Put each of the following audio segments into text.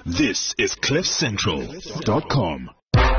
This is CliffCentral.com.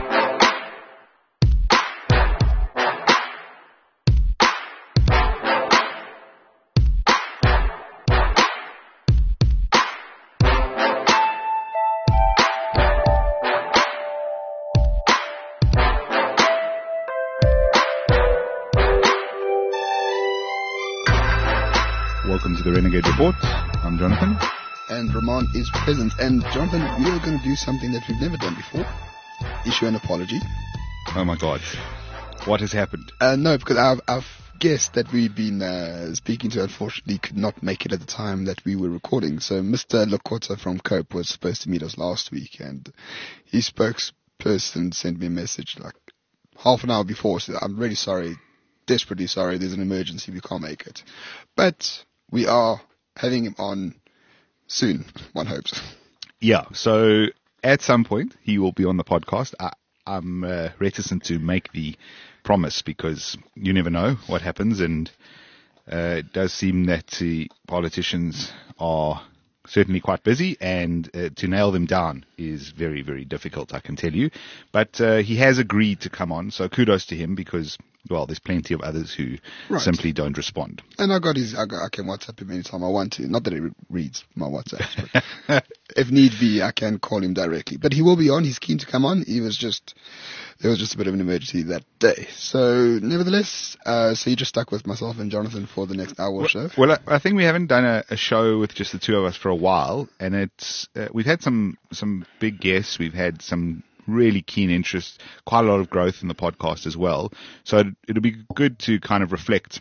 Welcome to the Renegade Report. I'm Jonathan. And Ramon is present. And Jonathan, we are going to do something that we've never done before. Issue an apology. Oh my God. What has happened? No, because our guest that we've been speaking to unfortunately could not make it at the time that we were recording. So Mr. Lokota from Cope was supposed to meet us last week, and his spokesperson sent me a message like half an hour before. So I'm really sorry, desperately sorry. There's an emergency. We can't make it. But we are having him on soon, one hopes. Yeah, so at some point he will be on the podcast. I'm reticent to make the promise because you never know what happens, and it does seem that the politicians are certainly quite busy, and to nail them down is very, very difficult, I can tell you. But he has agreed to come on, so kudos to him because, well, there's plenty of others who simply don't respond. And I can WhatsApp him anytime I want to. Not that he reads my WhatsApps, but if need be, I can call him directly. But he will be on. He's keen to come on. There was just a bit of an emergency that day. So, nevertheless, so you're just stuck with myself and Jonathan for the next hour or so. Well, I think we haven't done a show with just the two of us for a while, and it's we've had some big guests. We've had some really keen interest, quite a lot of growth in the podcast as well. So it'll be good to kind of reflect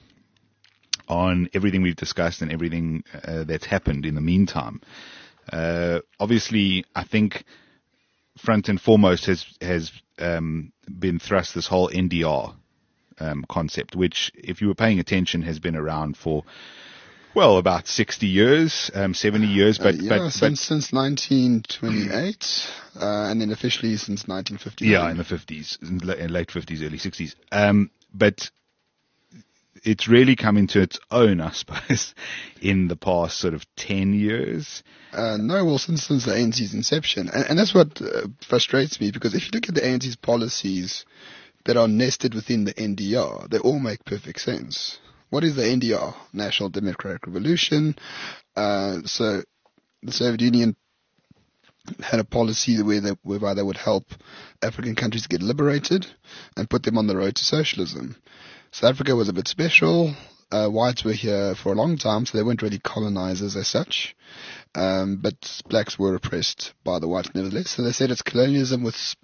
on everything we've discussed and everything that's happened in the meantime. Obviously, I think front and foremost has been thrust this whole NDR concept, which, if you were paying attention, has been around for, well, about 60 years, 70 years, but since 1928, and then officially since 1950. Yeah, in the 50s, in late 50s, early 60s. But it's really come into its own, I suppose, in the past sort of 10 years. Since the ANC's inception, and that's what frustrates me, because if you look at the ANC's policies that are nested within the NDR, they all make perfect sense. What is the NDR? National Democratic Revolution. So the Soviet Union had a policy whereby they would help African countries get liberated and put them on the road to socialism. South Africa was a bit special. Whites were here for a long time, so they weren't really colonizers as such. But blacks were oppressed by the whites nevertheless. So they said it's colonialism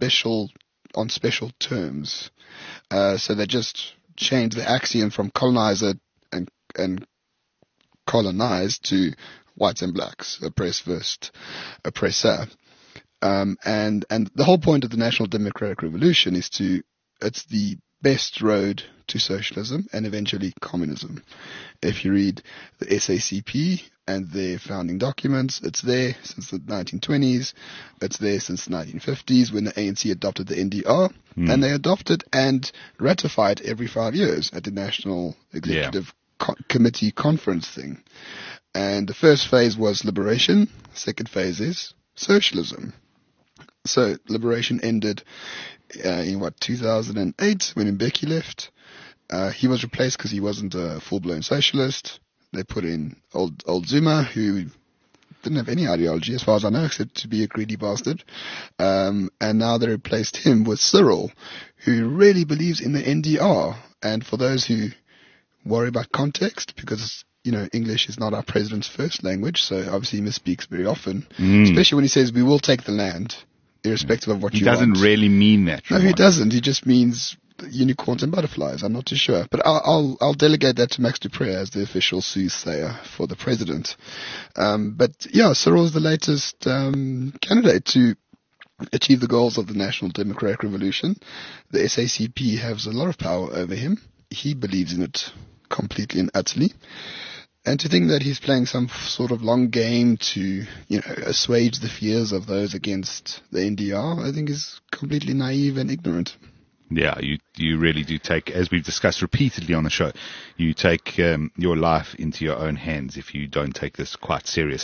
on special terms. So they just changed the axiom from colonizer and colonized to whites and blacks, oppressed versus oppressor. And the whole point of the National Democratic Revolution it's the best road to socialism and eventually communism. If you read the SACP and their founding documents, it's there since the 1920s. It's there since the 1950s when the ANC adopted the NDR, and they adopted and ratified every 5 years at the National Executive Committee conference thing. And the first phase was liberation. Second phase is socialism. So liberation ended in 2008 when Mbeki left. He was replaced because he wasn't a full-blown socialist. They put in old Zuma, who didn't have any ideology as far as I know, except to be a greedy bastard. And now they replaced him with Cyril, who really believes in the NDR. And for those who worry about context, because English is not our president's first language, so obviously he misspeaks very often, especially when he says we will take the land, irrespective of what you want. He doesn't really mean that. No, he doesn't. He just means unicorns and butterflies. I'm not too sure. But I'll delegate that to Max Dupré as the official soothsayer for the president. But yeah, Cyril is the latest candidate to achieve the goals of the National Democratic Revolution. The SACP has a lot of power over him. He believes in it completely and utterly. And to think that he's playing some sort of long game to, assuage the fears of those against the NDR, I think is completely naive and ignorant. Yeah, you really do take, as we've discussed repeatedly on the show, you take your life into your own hands if you don't take this quite seriously.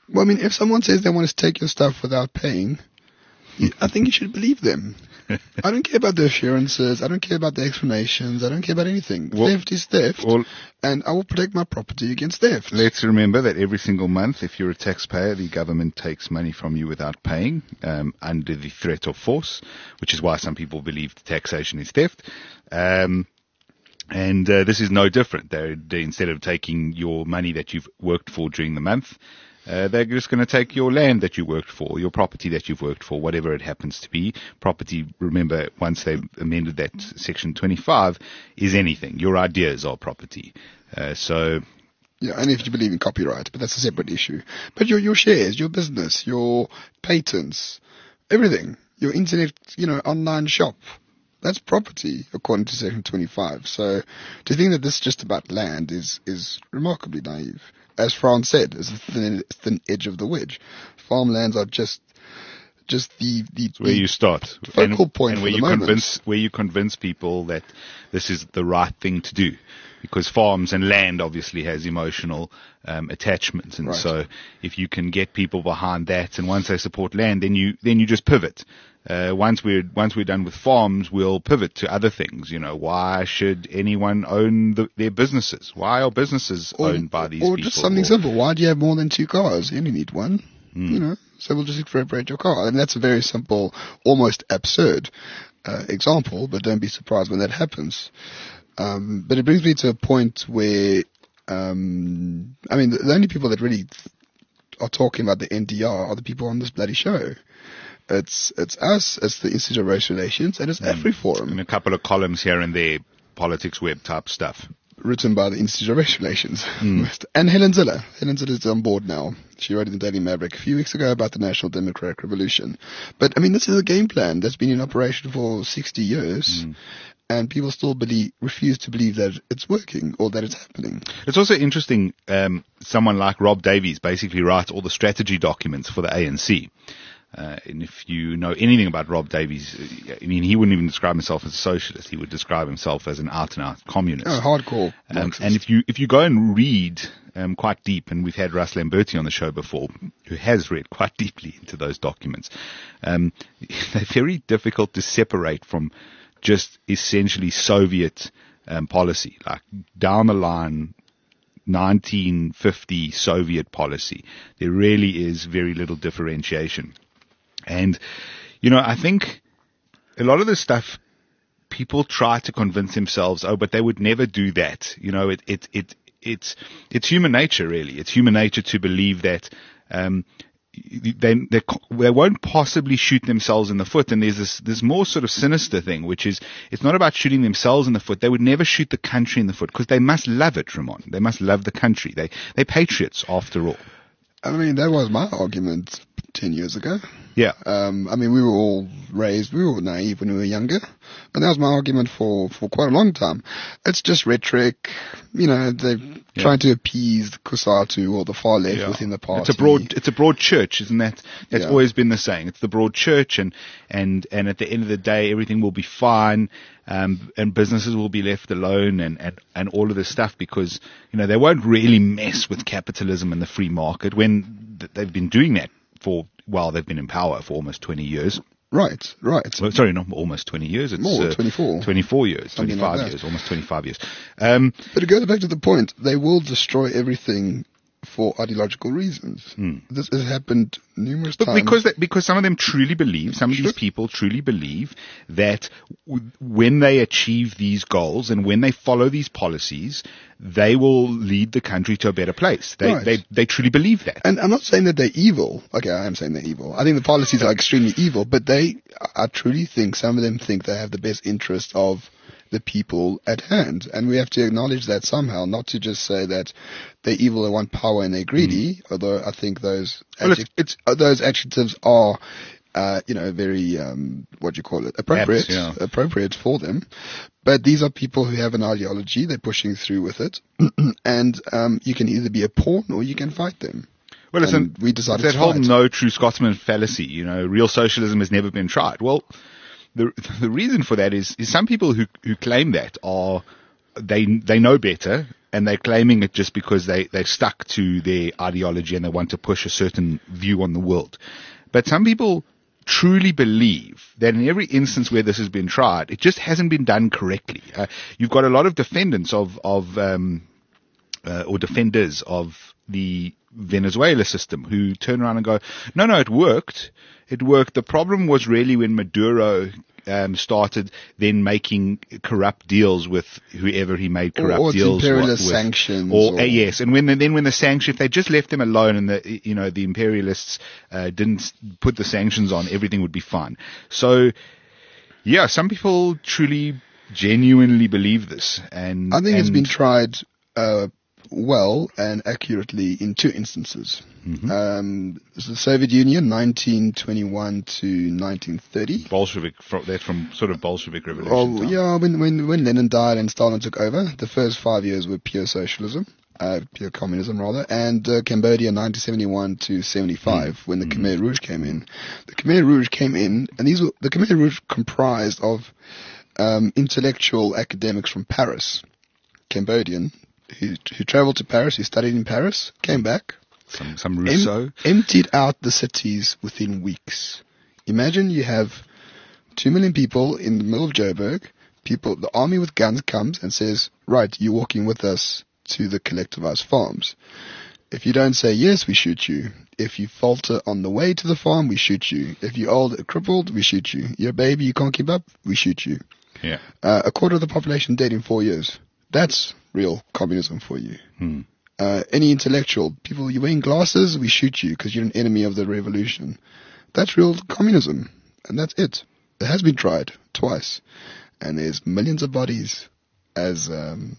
Well, I mean, if someone says they want to take your stuff without paying, I think you should believe them. I don't care about the assurances. I don't care about the explanations. I don't care about anything. Theft is theft, and I will protect my property against theft. Let's remember that every single month, if you're a taxpayer, the government takes money from you without paying, under the threat of force, which is why some people believe taxation is theft. This is no different. They instead of taking your money that you've worked for during the month, they're just going to take your land that you worked for, your property that you've worked for, whatever it happens to be. Property, remember, once they've amended that Section 25, is anything. Your ideas are property. Yeah, and if you believe in copyright, but that's a separate issue. But your shares, your business, your patents, everything, your internet, online shop, that's property according to Section 25. So to think that this is just about land is remarkably naive. As Franz said, it's the thin edge of the wedge. Farmlands are just the where you start, focal point, and where you convince people that this is the right thing to do, because farms and land obviously has emotional attachments, and so if you can get people behind that, and once they support land, then you just pivot. Once we're done with farms, we'll pivot to other things. Why should anyone own their businesses? Why are businesses owned by these people? Or just something simple. Why do you have more than 2 cars? You only need one. So we'll just expropriate your car. And that's a very simple, almost absurd example, but don't be surprised when that happens. But it brings me to a point where, the only people that really are talking about the NDR are the people on this bloody show. It's us, it's the Institute of Race Relations, and it's AfriForum. And a couple of columns here and there, politics web type stuff. Written by the Institute of Race Relations. And Helen Ziller. Helen Ziller is on board now. She wrote in the Daily Maverick a few weeks ago about the National Democratic Revolution. But, this is a game plan that's been in operation for 60 years. And people still refuse to believe that it's working or that it's happening. It's also interesting, someone like Rob Davies basically writes all the strategy documents for the ANC. And if you know anything about Rob Davies, he wouldn't even describe himself as a socialist. He would describe himself as an out-and-out communist. Oh, hardcore. And if you go and read quite deep, and we've had Russ Lamberti on the show before, who has read quite deeply into those documents, they're very difficult to separate from just essentially Soviet policy, like down the line 1950 Soviet policy. There really is very little differentiation. And, I think a lot of this stuff, people try to convince themselves, but they would never do that. It's human nature, really. It's human nature to believe that, they won't possibly shoot themselves in the foot. And there's this more sort of sinister thing, which is, it's not about shooting themselves in the foot. They would never shoot the country in the foot, because they must love it, Ramon. They must love the country. They're patriots after all. That was my argument 10 years ago. Yeah. We were all raised, we were naive when we were younger, and that was my argument for quite a long time. It's just rhetoric, they're trying to appease the Kusatu or the far left within the party. It's a broad church, isn't that? That's always been the saying. It's the broad church, and at the end of the day, everything will be fine, and businesses will be left alone, and all of this stuff, because, they won't really mess with capitalism and the free market when they've been doing that they've been in power for almost 20 years. Right. Well, sorry, not almost 20 years. It's more, 24. 24 years, 25 years, almost 25 years. But it goes back to the point, they will destroy everything for ideological reasons. This has happened numerous times. Because some of them truly believe, some of these people truly believe that when they achieve these goals and when they follow these policies, they will lead the country to a better place. They truly believe that. And I'm not saying that they're evil. Okay, I am saying they're evil. I think the policies are extremely evil, but I truly think some of them think they have the best interest of the people at hand. And we have to acknowledge that somehow, not to just say that they're evil, they want power and they're greedy, although I think those adjectives are, very, appropriate for them. But these are people who have an ideology, they're pushing through with it, and you can either be a pawn or you can fight them. Well, listen, we decided that to whole fight. no true Scotsman fallacy, real socialism has never been tried. Well, the reason for that is some people who claim that they know better, and they're claiming it just because they've stuck to their ideology and they want to push a certain view on the world. But some people truly believe that in every instance where this has been tried, it just hasn't been done correctly. You've got a lot of defendants or defenders of the Venezuela system who turn around and go, no, it worked. It worked. The problem was really when Maduro started then making corrupt deals with whoever he made corrupt deals with. Imperialist sanctions. Yes, and when the sanctions, if they just left them alone and the imperialists didn't put the sanctions on, everything would be fine. So, yeah, some people truly, genuinely believe this, and I think it's been tried well and accurately in two instances. Mm-hmm. The Soviet Union, 1921 to 1930. Bolshevik, that's from sort of Bolshevik revolution. Oh, yeah, when Lenin died and Stalin took over, the first 5 years were pure socialism, pure communism rather, and Cambodia, 1971 to 75, when the Khmer Rouge came in. The Khmer Rouge came in, and the Khmer Rouge comprised of intellectual academics from Paris, Cambodian, who traveled to Paris, who studied in Paris, came back. Some Rousseau. Emptied out the cities within weeks. Imagine you have 2 million people in the middle of Joburg. The army with guns comes and says, right, you're walking with us to the collectivized farms. If you don't say yes, we shoot you. If you falter on the way to the farm, we shoot you. If you're old or crippled, we shoot you. You're a baby, you can't keep up, we shoot you. Yeah. A quarter of the population dead in 4 years. That's real communism for you. Any intellectual, people, you're wearing glasses, we shoot you because you're an enemy of the revolution. That's real communism. And that's it. It has been tried twice. And there's millions of bodies as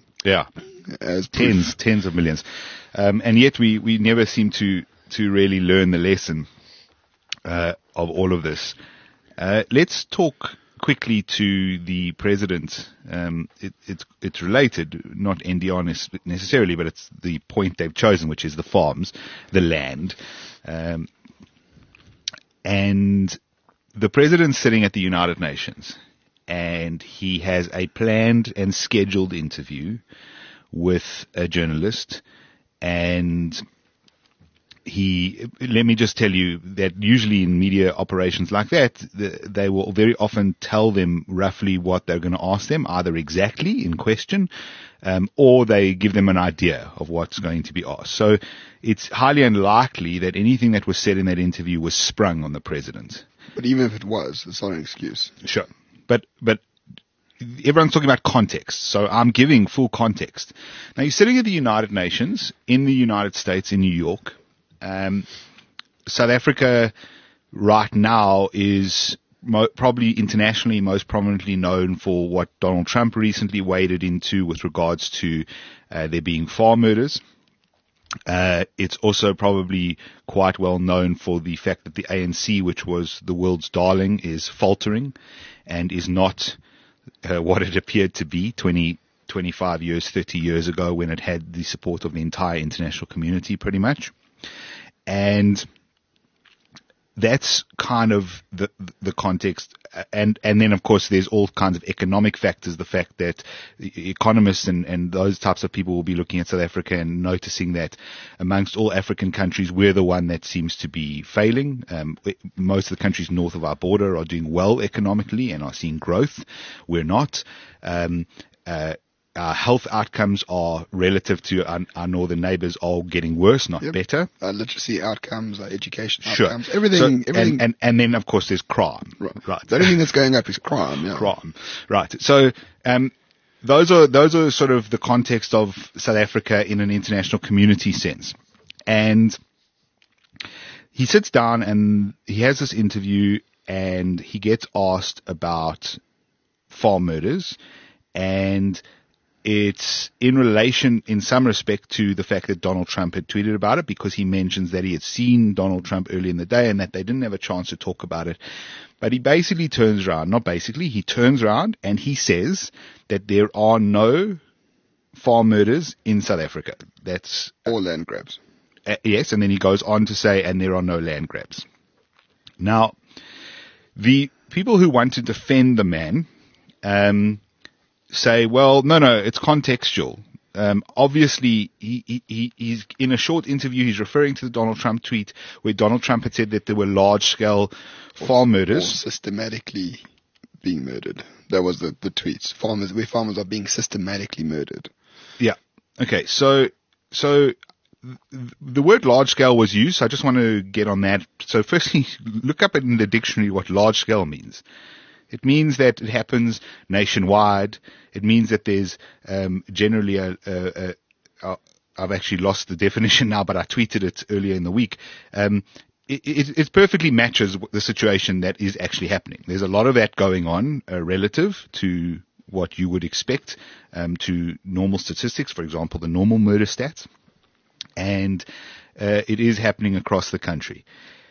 tens of millions. And yet we never seem to really learn the lesson of all of this. Let's talk quickly to the president. It's related, not NDR necessarily, but it's the point they've chosen, which is the farms, the land. And the president's sitting at the United Nations, and he has a planned and scheduled interview with a journalist, and let me just tell you that usually in media operations like that, they will very often tell them roughly what they're going to ask them, either exactly in question, or they give them an idea of what's going to be asked. So it's highly unlikely that anything that was said in that interview was sprung on the president. But even if it was, it's not an excuse. Sure. But everyone's talking about context, so I'm giving full context. Now, you're sitting at the United Nations in the United States in New York. South Africa right now is probably internationally most prominently known for what Donald Trump recently waded into with regards to there being farm murders. It's also probably quite well known for the fact that the ANC, which was the world's darling, is faltering and is not what it appeared to be 25 years, 30 years ago, when it had the support of the entire international community pretty much. And that's kind of the context. And then, of course, there's all kinds of economic factors. The fact that economists and those types of people will be looking at South Africa and noticing that amongst all African countries, we're the one that seems to be failing. Most of the countries north of our border are doing well economically and are seeing growth. We're not. Our health outcomes are relative to our northern neighbors are getting worse, not better. Our literacy outcomes, our education sure. outcomes, everything. And then, of course, there's crime. Right. The only thing that's going up is crime. Yeah. Crime. Right. So, those are sort of the context of South Africa in an international community sense. And he sits down and he has this interview and he gets asked about farm murders, and it's in relation, in some respect, to the fact that Donald Trump had tweeted about it, because he mentions that he had seen Donald Trump early in the day and that they didn't have a chance to talk about it. But he basically turns around, he turns around and he says that there are no farm murders in South Africa. That's all land grabs. Yes, and then he goes on to say, and there are no land grabs. Now, the people who want to defend the man say, well, no, it's contextual. Obviously, he's in a short interview, he's referring to the Donald Trump tweet where Donald Trump had said that there were large-scale farm Or murders. systematically being murdered. That was the tweets. Where farmers are being systematically murdered. Yeah. Okay. So the word large scale was used. So I just want to get on that. So firstly, look up in the dictionary what large scale means. It means that it happens nationwide. It means that there's generally I've actually lost the definition now, but I tweeted it earlier in the week. It perfectly matches the situation that is actually happening. There's a lot of that going on relative to what you would expect to normal statistics, for example, the normal murder stats. And it is happening across the country.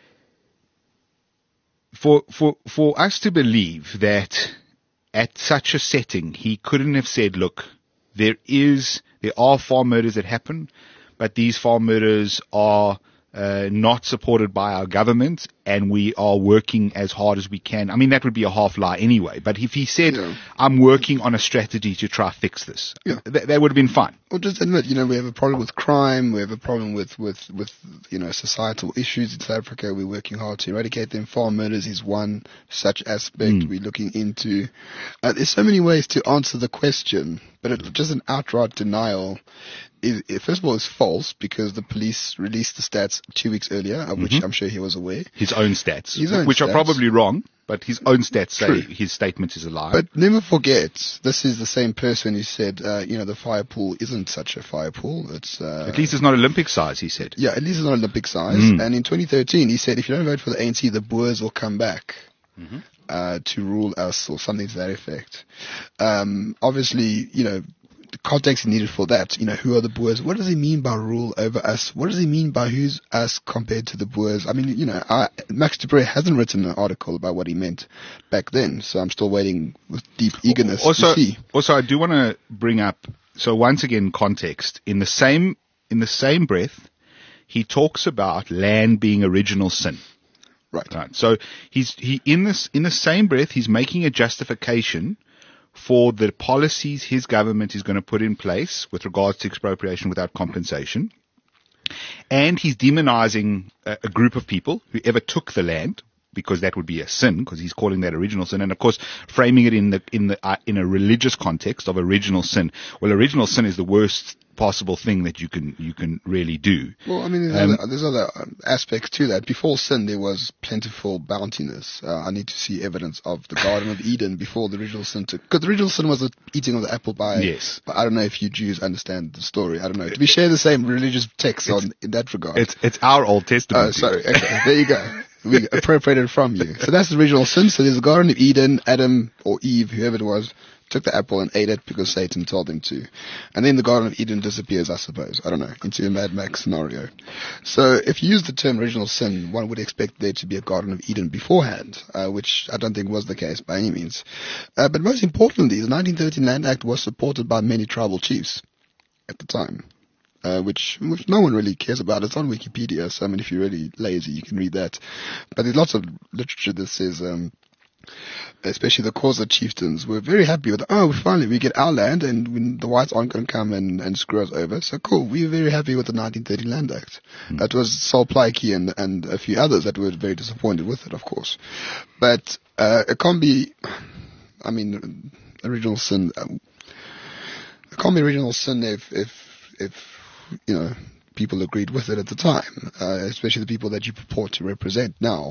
For us to believe that at such a setting he couldn't have said, look, there are farm murders that happen, but these farm murders are not supported by our government, and we are working as hard as we can. I mean, that would be a half lie anyway. But if he said, I'm working on a strategy to try to fix this, that would have been fine. Or just admit, we have a problem with crime, we have a problem with societal issues in South Africa. We're working hard to eradicate them. Farm murders is one such aspect we're looking into. There's so many ways to answer the question, but just an outright denial first of all, it's false because the police released the stats 2 weeks earlier, of which I'm sure he was aware. His own stats, which are probably wrong, but his own stats say True. His statement is a lie. But never forget, this is the same person who said, the fire pool isn't such a fire pool. It's at least it's not Olympic size, he said. Yeah, at least it's not Olympic size. And in 2013, he said, if you don't vote for the ANC, the Boers will come back. To rule us, or something to that effect. Obviously, the context is needed for that. Who are the Boers? What does he mean by rule over us? What does he mean by who's us compared to the Boers? I mean, Max du Preez hasn't written an article about what he meant back then, so I'm still waiting with deep eagerness to see. Also, I do want to bring up, so once again, context. In the same breath, he talks about land being original sin. Right. So in the same breath, he's making a justification for the policies his government is going to put in place with regards to expropriation without compensation. And he's demonizing a group of people who ever took the land, because that would be a sin, because he's calling that original sin. And of course, framing it in a religious context of original sin. Well, original sin is the worst possible thing that you can really do. Well, I mean, there's other aspects to that. Before sin, there was plentiful bountiness. I need to see evidence of the Garden of Eden before the original sin took. Because the original sin was the eating of the apple by. Yes. But I don't know if you Jews understand the story. I don't know. Do we share the same religious text in that regard? It's our Old Testament. Oh, sorry. Okay, there you go. We appropriated from you. So that's the original sin. So there's the Garden of Eden. Adam or Eve, whoever it was, took the apple and ate it because Satan told him to. And then the Garden of Eden disappears, I suppose. I don't know, into a Mad Max scenario. So if you use the term original sin, one would expect there to be a Garden of Eden beforehand, which I don't think was the case by any means. But most importantly, the 1913 Land Act was supported by many tribal chiefs at the time. Which no one really cares about. It's on Wikipedia, so I mean, if you're really lazy, you can read that. But there's lots of literature that says, especially the Xhosa chieftains were very happy with, finally we get our land and the whites aren't going to come and screw us over. So cool, we were very happy with the 1930 Land Act. That was Sol Plaatje and a few others that were very disappointed with it, of course. But it can't be, I mean, original sin. It can't be original sin if people agreed with it at the time, especially the people that you purport to represent now.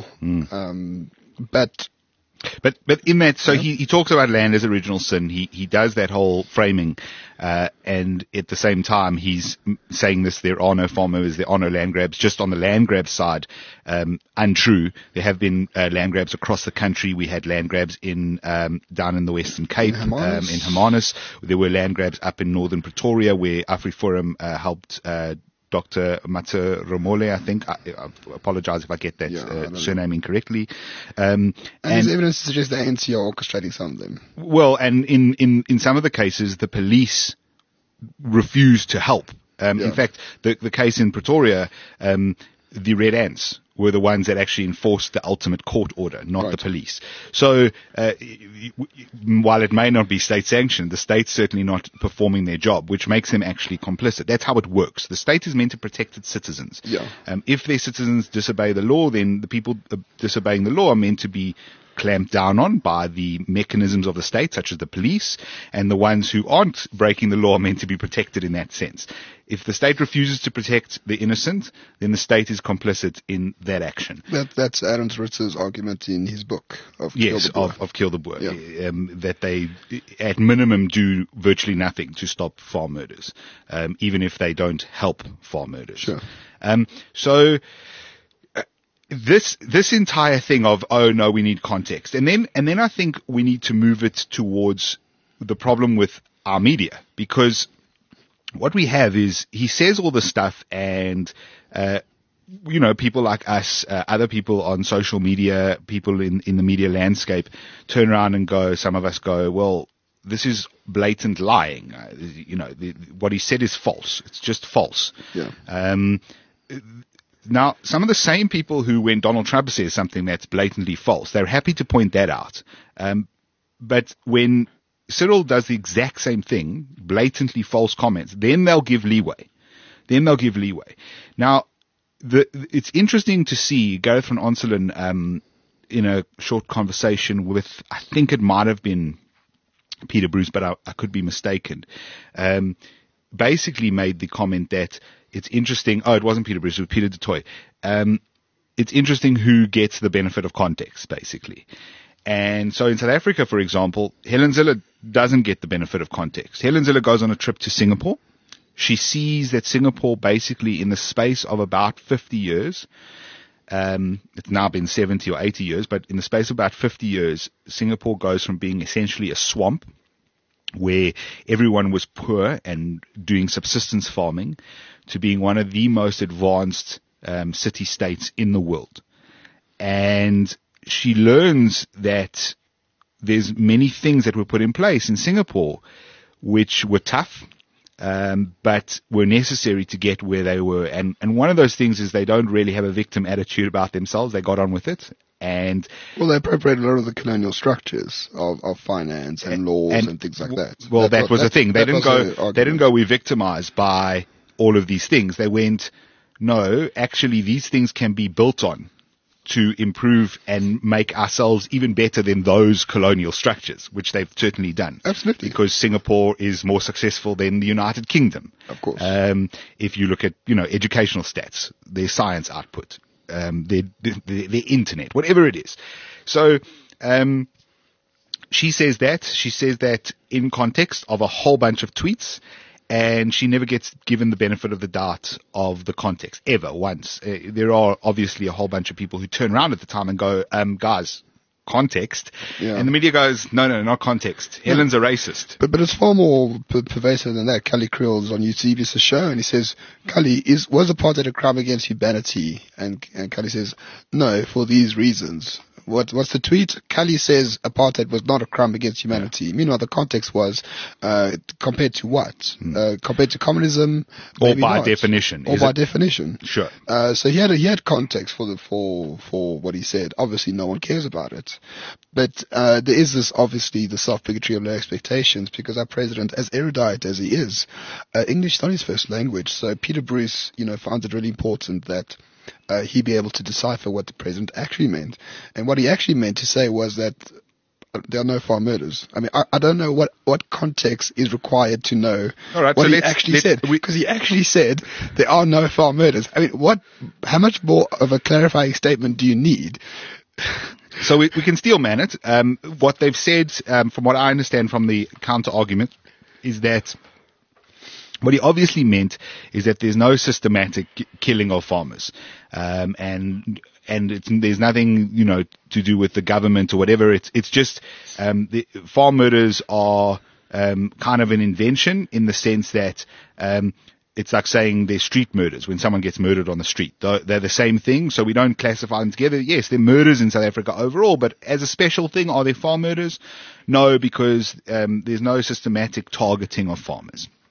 But in that, so he talks about land as original sin. He does that whole framing, and at the same time he's saying this: there are no farm murders, there are no land grabs. Just on the land grab side, untrue. There have been land grabs across the country. We had land grabs down in the Western Cape, in Hermanus. There were land grabs up in Northern Pretoria, where AfriForum helped. Dr. Matse Romole, I think. I apologize if I get that surname incorrectly. And there's evidence to suggest the ANC are orchestrating some of them. Well, and in some of the cases, the police refused to help. In fact, the case in Pretoria, the Red Ants were the ones that actually enforced the ultimate court order, not Right. the police. So while it may not be state sanctioned, the state's certainly not performing their job, which makes them actually complicit. That's how it works. The state is meant to protect its citizens. Yeah. If their citizens disobey the law, then the people disobeying the law are meant to be clamped down on by the mechanisms of the state, such as the police, and the ones who aren't breaking the law are meant to be protected in that sense. If the state refuses to protect the innocent, then the state is complicit in that action. That's Aaron Ritz's argument in his book of Yes, Kill the Boer. of Kill the Boer. Yeah. That they, at minimum, do virtually nothing to stop farm murders, even if they don't help farm murders. Sure. So this entire thing of, oh no, we need context. And then I think we need to move it towards the problem with our media, because what we have is he says all this stuff and, people like us, other people on social media, people in the media landscape turn around and go, some of us go, well, this is blatant lying. What he said is false. It's just false. Yeah. Now, some of the same people who, when Donald Trump says something that's blatantly false, they're happy to point that out. But when Cyril does the exact same thing, blatantly false comments, then they'll give leeway. Now, it's interesting to see Gareth van Onselen in a short conversation with, I think it might have been Peter Bruce, but I could be mistaken, basically made the comment that it's interesting. Oh, it wasn't Peter Bruce, it was Peter du Toit. It's interesting who gets the benefit of context, basically. And so in South Africa, for example, Helen Zille doesn't get the benefit of context. Helen Zille goes on a trip to Singapore. She sees that Singapore, basically in the space of about 50 years, it's now been 70 or 80 years, but in the space of about 50 years, Singapore goes from being essentially a swamp where everyone was poor and doing subsistence farming to being one of the most advanced city-states in the world. And she learns that there's many things that were put in place in Singapore which were tough, but were necessary to get where they were. And one of those things is they don't really have a victim attitude about themselves. They got on with it. And well, they appropriated a lot of the colonial structures of finance and laws and things like that. Well, that was the thing. They didn't go, we're victimized by all of these things. They went, no, actually these things can be built on to improve and make ourselves even better than those colonial structures, which they've certainly done. Absolutely. Because Singapore is more successful than the United Kingdom. Of course. If you look at, educational stats, their science output, their internet, whatever it is. So, she says that in context of a whole bunch of tweets, and she never gets given the benefit of the doubt of the context, ever, once. There are obviously a whole bunch of people who turn around at the time and go, guys, context. Yeah. And the media goes, no, not context. Helen's a racist. But it's far more pervasive than that. Cully Krill's on UCB's show, and he says, Cully, was apartheid a crime against humanity? And Cully says, no, for these reasons. What's the tweet? Cully says apartheid was not a crime against humanity. Yeah. Meanwhile, the context was compared to what? Compared to communism, or by definition. Or by definition. Sure. So he had context for what he said. Obviously, no one cares about it, but there is this obviously the self-bigotry of low expectations, because our president, as erudite as he is, English is not his first language. So Peter Bruce, found it really important that he be able to decipher what the president actually meant. And what he actually meant to say was that there are no farm murders. I mean, I don't know what context is required to know what he actually said. Because he actually said there are no farm murders. I mean, how much more of a clarifying statement do you need? So we can steel man it. What they've said, from what I understand from the counter argument, is that what he obviously meant is that there's no systematic killing of farmers, and there's nothing, to do with the government or whatever. It's just the farm murders are kind of an invention in the sense that it's like saying they're street murders when someone gets murdered on the street. They're the same thing, so we don't classify them together. Yes, they're murders in South Africa overall, but as a special thing, are they farm murders? No, because there's no systematic targeting of farmers.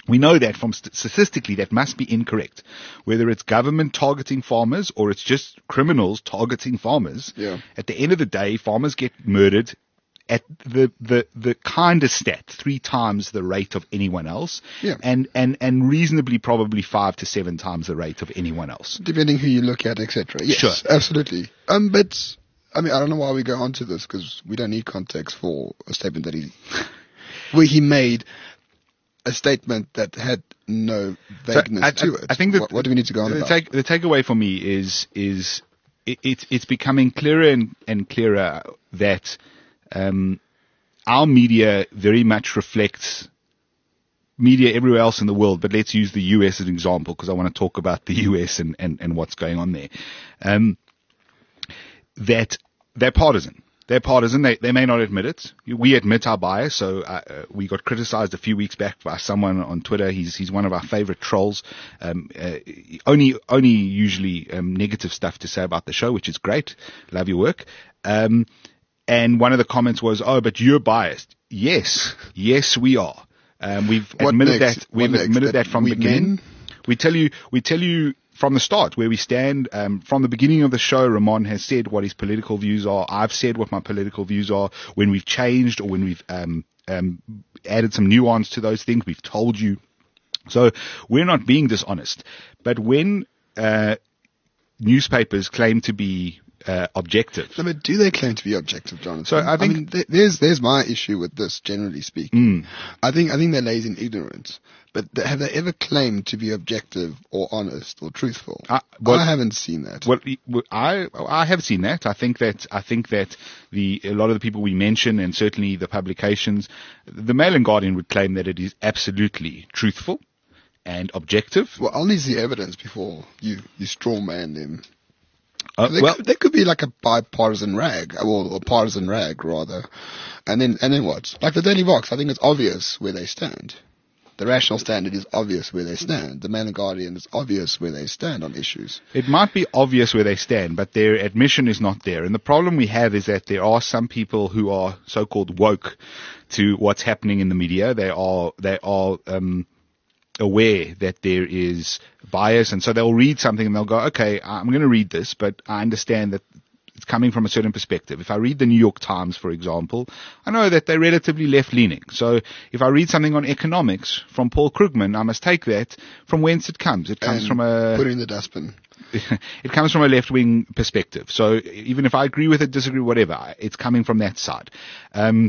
We know that from statistically that must be incorrect. Whether it's government targeting farmers or it's just criminals targeting farmers, Yeah. at the end of the day, farmers get murdered at the kind of stat 3 times the rate of anyone else, Yeah. and reasonably probably 5 to 7 times the rate of anyone else. Depending who you look at, etc. Yes, Sure. absolutely. But I mean, I don't know why we go on to this because we don't need context for a statement that where he made a statement that had no vagueness to it. I think that what do we need to go on the about? the takeaway for me is it's becoming clearer and clearer that our media very much reflects media everywhere else in the world, but let's use the US as an example because I want to talk about the US and what's going on there. That they're partisan. They're partisan. They may not admit it. We admit our bias. So we got criticized a few weeks back by someone on Twitter. He's one of our favorite trolls. Only usually negative stuff to say about the show, which is great. Love your work. And one of the comments was, "Oh, but you're biased." Yes, we are. We've What admitted next? that. We've What next? admitted that That from we the beginning. men? We tell you from the start where we stand. From the beginning of the show, Ramon has said what his political views are. I've said what my political views are. When we've changed or when we've added some nuance to those things, we've told you. So we're not being dishonest. But when newspapers claim to be objective, No, but do they claim to be objective, Jonathan? So I think- mean, there's my issue with this, generally speaking. I think they lays in ignorance. But have they ever claimed to be objective or honest or truthful? well- I haven't seen that. Well, I have seen that. I think that a lot of the people we mention, and certainly the publications, the Mail and Guardian would claim that it is absolutely truthful and objective. Well, I'll need the evidence before you straw man them. Well, They could be like a bipartisan rag, or a partisan rag rather. And then what? Like the Daily Vox, I think it's obvious where they stand. The Rational Standard is obvious where they stand. The Mail and Guardian is obvious where they stand on issues. it might be obvious where they stand, but their admission is not there. And the problem we have is that there are some people who are so-called woke to what's happening in the media. They are aware that there is bias, and so they'll read something and they'll go, okay, I'm going to read this, but I understand that it's coming from a certain perspective. If I read the New York Times, for example, I know that they're relatively left-leaning. So if I read something on economics from Paul Krugman, I must take that from whence it comes. It comes And from put it in the dustbin. it comes from a left-wing perspective. So even if I agree with it, disagree, whatever, it's coming from that side. I'm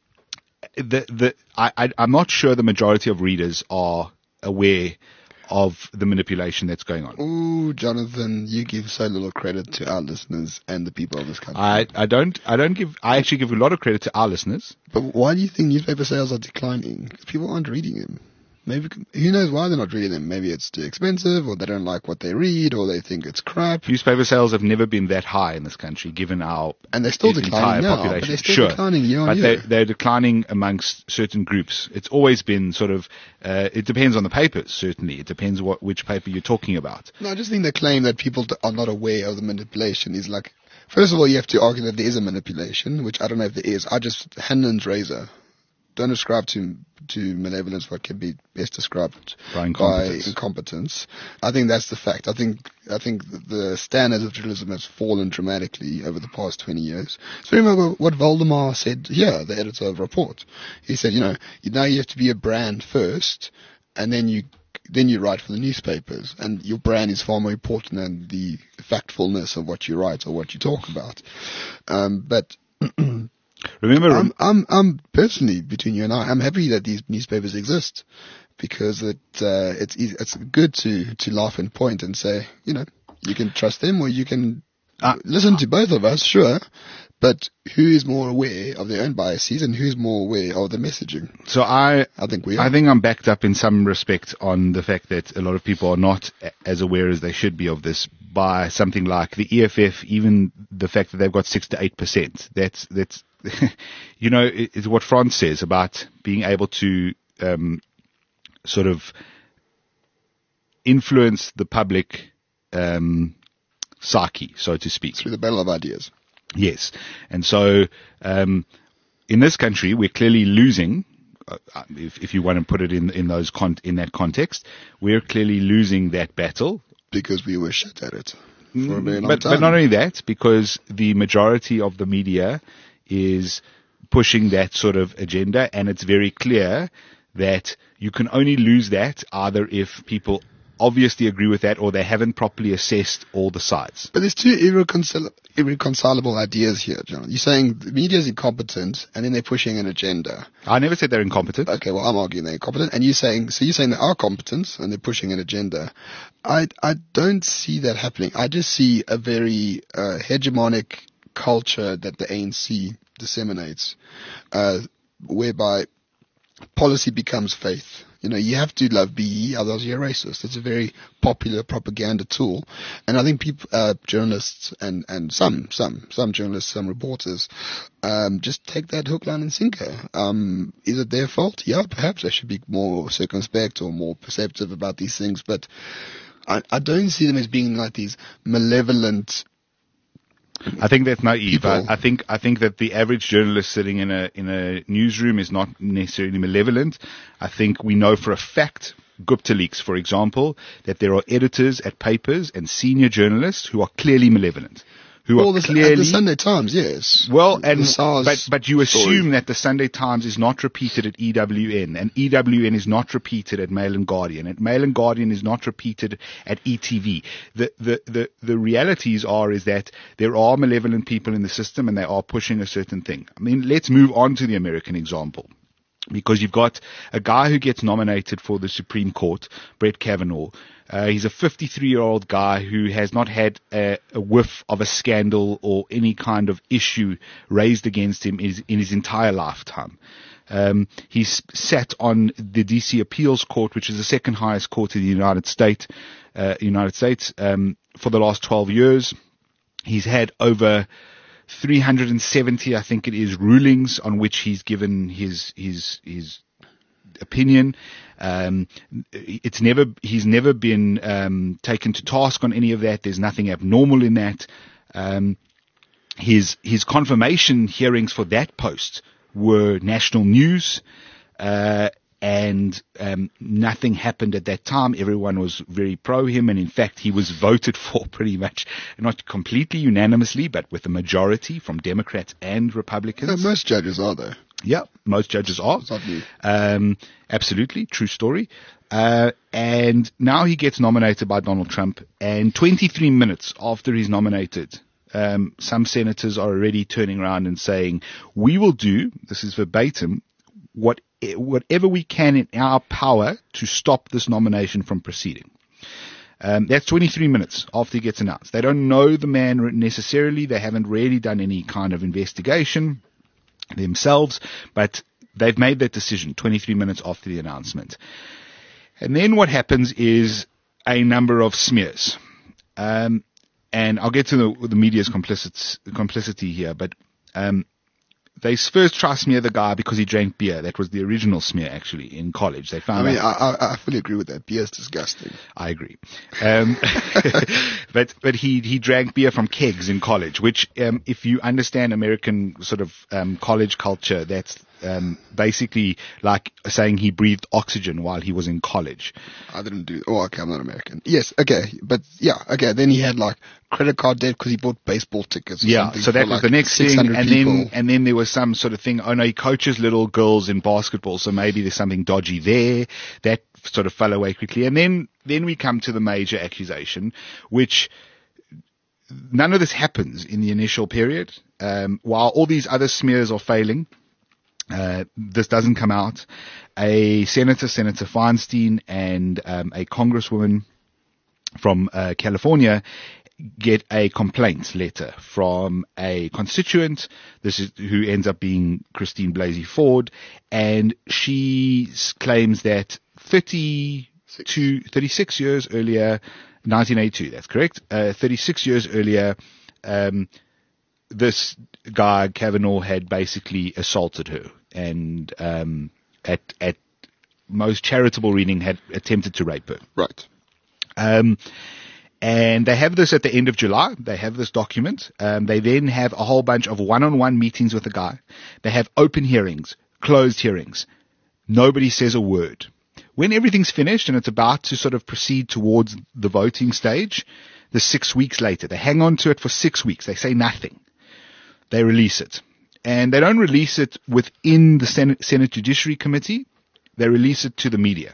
not sure the majority of readers are aware of the manipulation that's going on. Ooh, Jonathan, you give so little credit to our listeners and the people of this country. I actually give a lot of credit to our listeners. But why do you think newspaper sales are declining? 'Cause people aren't reading them. Maybe, who knows why they're not reading them? Maybe it's too expensive, or they don't like what they read, or they think it's crap. Newspaper sales have never been that high in this country, given our And they're still entire declining now, population. but they're still Sure, declining year on but year. they're declining amongst certain groups. It's always been sort of. It depends on the papers. Certainly, it depends which paper you're talking about. No, I just think the claim that people are not aware of the manipulation is like, first of all, you have to argue that there is a manipulation, which I don't know if there is. Hanlon's razor. Don't ascribe to malevolence what can be best described By incompetence. incompetence. I think that's the fact. I think the standards of journalism has fallen dramatically over the past 20 years. So remember what Voldemar said here, the editor of Report. He said, now you have to be a brand first, and then you write for the newspapers, and your brand is far more important than the factfulness of what you write or what you talk about. But Remember, I'm personally, between you and I'm happy that these newspapers exist, because it's good to laugh and point and say, you can trust them or you can listen to both of us, sure, but who is more aware of their own biases and who's more aware of the messaging? so I think we are. I think I'm backed up in some respect on the fact that a lot of people are not as aware as they should be of this by something like the EFF, even the fact that they've got 6 to 8%. That's it's what Franz says about being able to sort of influence the public psyche, so to speak. Through the battle of ideas. Yes. And so in this country, we're clearly losing if you want to put it in in that context, we're clearly losing that battle. Because we were shit at it for a very long time. But not only that, because the majority of the media is pushing that sort of agenda, and it's very clear that you can only lose that either if people obviously agree with that or they haven't properly assessed all the sides. But there's two irreconcilable ideas here, John. You're saying the media is incompetent, and then they're pushing an agenda. I never said they're incompetent. Okay, well, I'm arguing they're incompetent, and you're saying they are competent and they're pushing an agenda. I don't see that happening. I just see a very hegemonic culture that the ANC disseminates, whereby policy becomes faith. You know, you have to love BE, otherwise you're a racist. It's a very popular propaganda tool. And I think people, journalists and some journalists, some reporters, just take that hook, line and sinker. Is it their fault? Yeah, perhaps they should be more circumspect or more perceptive about these things, but I don't see them as being like these malevolent. I think that's naive. People. I think that the average journalist sitting in a newsroom is not necessarily malevolent. I think we know for a fact, Gupta Leaks, for example, that there are editors at papers and senior journalists who are clearly malevolent. The Sunday Times, yes. Well, but you assume that the Sunday Times is not repeated at EWN, and EWN is not repeated at Mail and Guardian, and Mail and Guardian is not repeated at ETV. The realities is that there are malevolent people in the system, and they are pushing a certain thing. I mean, let's move on to the American example. Because you've got a guy who gets nominated for the Supreme Court, Brett Kavanaugh. He's a 53-year-old guy who has not had a whiff of a scandal or any kind of issue raised against him in his entire lifetime. He's sat on the DC Appeals Court, which is the second highest court in the United States, for the last 12 years. He's had over 370, I think it is, rulings on which he's given his opinion. He's never been taken to task on any of that. There's nothing abnormal in that. His confirmation hearings for that post were national news, and nothing happened at that time. Everyone was very pro him, and in fact he was voted for pretty much, not completely unanimously, but with a majority from Democrats and Republicans. Yeah, most judges are, though. Yeah, most judges are. It's not new. Absolutely, true story. And now he gets nominated by Donald Trump, and 23 minutes after he's nominated, some senators are already turning around and saying, we will do, this is verbatim, whatever we can in our power to stop this nomination from proceeding. That's 23 minutes after he gets announced. They don't know the man necessarily. They haven't really done any kind of investigation themselves, but they've made that decision 23 minutes after the announcement. And then what happens is a number of smears. And I'll get to the media's complicity here, but they first try to smear the guy because he drank beer. That was the original smear, actually, in college. They found I fully agree with that. Beer is disgusting. I agree. But he drank beer from kegs in college, which, if you understand American sort of college culture, that's basically like saying he breathed oxygen while he was in college. I didn't do. Oh, okay, I'm not American. Yes, okay, but yeah, okay. Then he had like credit card debt because he bought baseball tickets. Or something so that was the next thing, and then there was some sort of thing. Oh no, he coaches little girls in basketball, so maybe there's something dodgy there. That sort of fell away quickly, and then we come to the major accusation, which none of this happens in the initial period. While all these other smears are failing, this doesn't come out. Senator Feinstein, and a congresswoman from California get a complaint letter from a constituent. This is who ends up being Christine Blasey Ford, and she claims that 36 years earlier, 1982, that's correct, 36 years earlier, this guy, Kavanaugh, had basically assaulted her, and at most charitable reading had attempted to rape her. Right. And they have this at the end of July. They have this document. They then have a whole bunch of one-on-one meetings with the guy. They have open hearings, closed hearings, Nobody says a word. When everything's finished and it's about to sort of proceed towards the voting stage, the 6 weeks later, they hang on to it for 6 weeks. They say nothing. They release it. And they don't release it within the Senate Judiciary Committee. They release it to the media.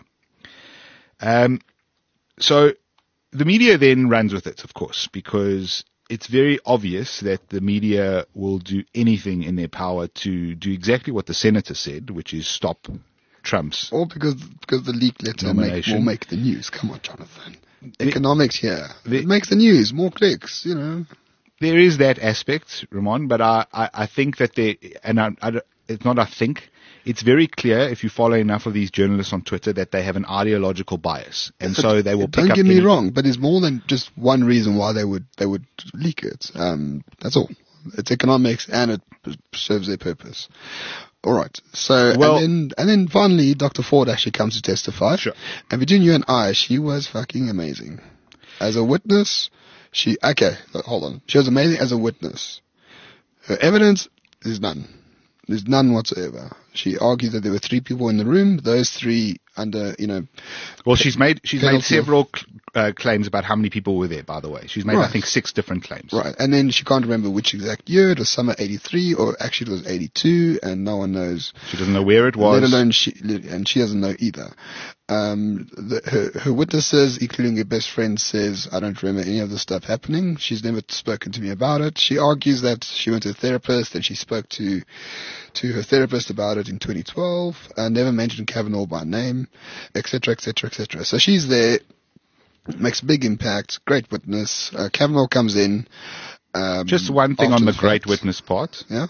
So the media then runs with it, of course, because it's very obvious that the media will do anything in their power to do exactly what the senator said, which is stop Trump's. Or because the leak letter will make the news. Come on, Jonathan. Economics here. It makes the news. More clicks, you know. There is that aspect, Ramon, but I think that it's not I think. It's very clear if you follow enough of these journalists on Twitter that they have an ideological bias, and so they will pick up. Don't get me wrong, but it's more than just one reason why they would leak it. That's all. It's economics, and it serves their purpose. All right. So and then finally, Dr. Ford actually comes to testify. Sure. And between you and I, she was fucking amazing as a witness. Hold on. She was amazing as a witness. Her evidence is none. There's none whatsoever. She argued that there were 3 people in the room. Those 3 under, Well, she's made several claims about how many people were there, by the way. She's made, I think, 6 different claims. Right. And then she can't remember which exact year. It was summer 83, or actually it was 82, and no one knows. She doesn't know where it was. Let alone she doesn't know either. Her witnesses, including her best friend, says, I don't remember any of this stuff happening. She's never spoken to me about it. She argues that she went to a therapist and she spoke to her therapist about it in 2012, and never mentioned Kavanaugh by name, etc., etc., etc. So she's there, makes a big impact, great witness. Kavanaugh comes in. Just one thing on the great witness part. Yeah.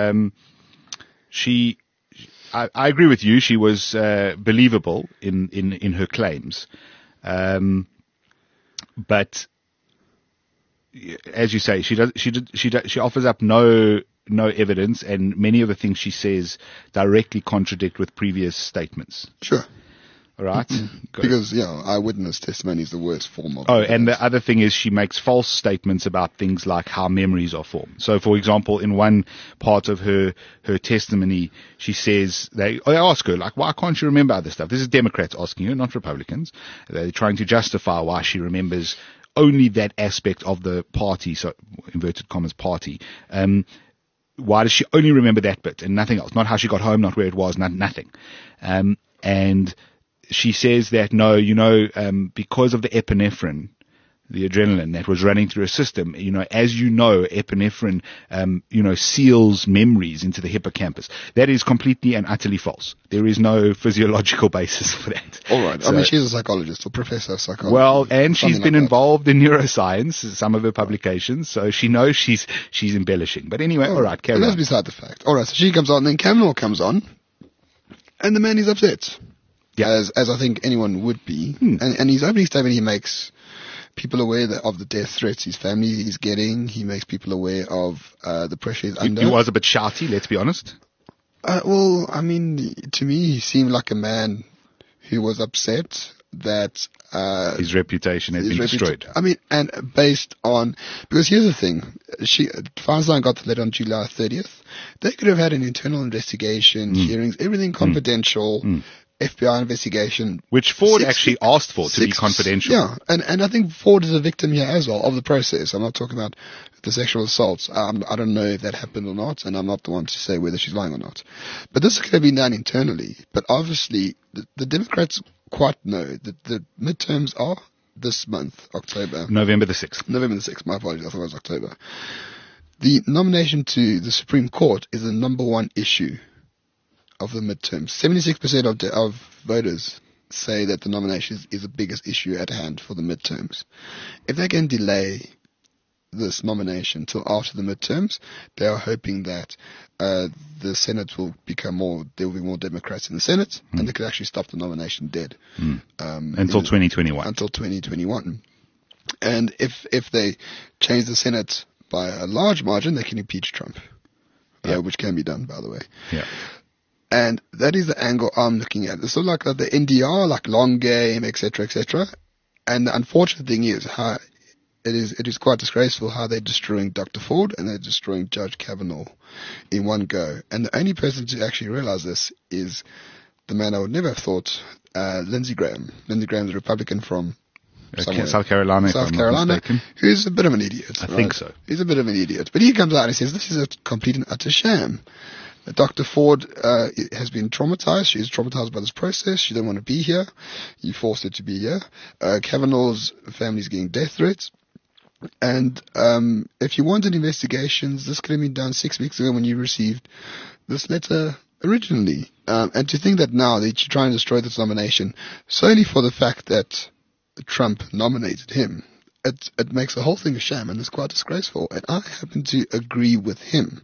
I agree with you. She was believable in her claims, but as you say, she offers up no evidence, and many of the things she says directly contradict with previous statements. Sure. All right. Because, eyewitness testimony is the worst form of evidence. And the other thing is she makes false statements about things like how memories are formed. So, for example, in one part of her testimony, she says, they ask her, like, why can't you remember other stuff? This is Democrats asking her, not Republicans. They're trying to justify why she remembers only that aspect of the party, so inverted commas party. Why does she only remember that bit and nothing else? Not how she got home, not where it was, nothing. And she says that because of the epinephrine, the adrenaline that was running through her system, as epinephrine, seals memories into the hippocampus. That is completely and utterly false. There is no physiological basis for that. All right. So, she's a psychologist or professor of psychology. Well, and she's been involved in neuroscience, some of her publications, so she knows she's embellishing. But anyway, all right, carry on. That's beside the fact. All right, so she comes on, then Kavanaugh comes on, and the man is upset. Yeah. As I think anyone would be. And his opening statement, he makes people aware of the death threats his family is getting. He makes people aware of the pressure he's under. He was a bit shouty, let's be honest. Well, I mean, to me, he seemed like a man who was upset that his reputation had been destroyed. I mean, and based on, because here's the thing, Feinstein got the letter on July 30th. They could have had an internal investigation, hearings, everything confidential. FBI investigation. Which Ford actually asked for to be confidential. Yeah, and I think Ford is a victim here as well of the process. I'm not talking about the sexual assaults. I don't know if that happened or not, and I'm not the one to say whether she's lying or not. But this could have been done internally. But obviously, the Democrats quite know that the midterms are this month, October. November the 6th. November the 6th, my apologies, I thought it was October. The nomination to the Supreme Court is the number one issue of the midterms. 76% of voters say that the nomination is the biggest issue at hand for the midterms. If they can delay this nomination till after the midterms, they are hoping that the Senate will become there will be more Democrats in the Senate, and they could actually stop the nomination dead. Until 2021. Until 2021. And if they change the Senate by a large margin, they can impeach Trump. Which can be done, by the way. Yeah. And that is the angle I'm looking at. It's sort of like the NDR, like long game, etc., etc. And the unfortunate thing is how it is quite disgraceful how they're destroying Dr. Ford and they're destroying Judge Kavanaugh in one go. And the only person to actually realize this is the man I would never have thought, Lindsey Graham. Lindsey Graham's a Republican from somewhere. South Carolina, if I'm not mistaken. Who's a bit of an idiot. I think so. He's a bit of an idiot. But he comes out and he says, this is a complete and utter sham. Dr. Ford has been traumatized. She's traumatized by this process. She didn't want to be here. You forced her to be here. Kavanaugh's family's getting death threats. And if you wanted investigations, this could have been done 6 weeks ago when you received this letter originally. And to think that now that you're trying to destroy this nomination solely for the fact that Trump nominated him, it makes the whole thing a sham and it's quite disgraceful. And I happen to agree with him.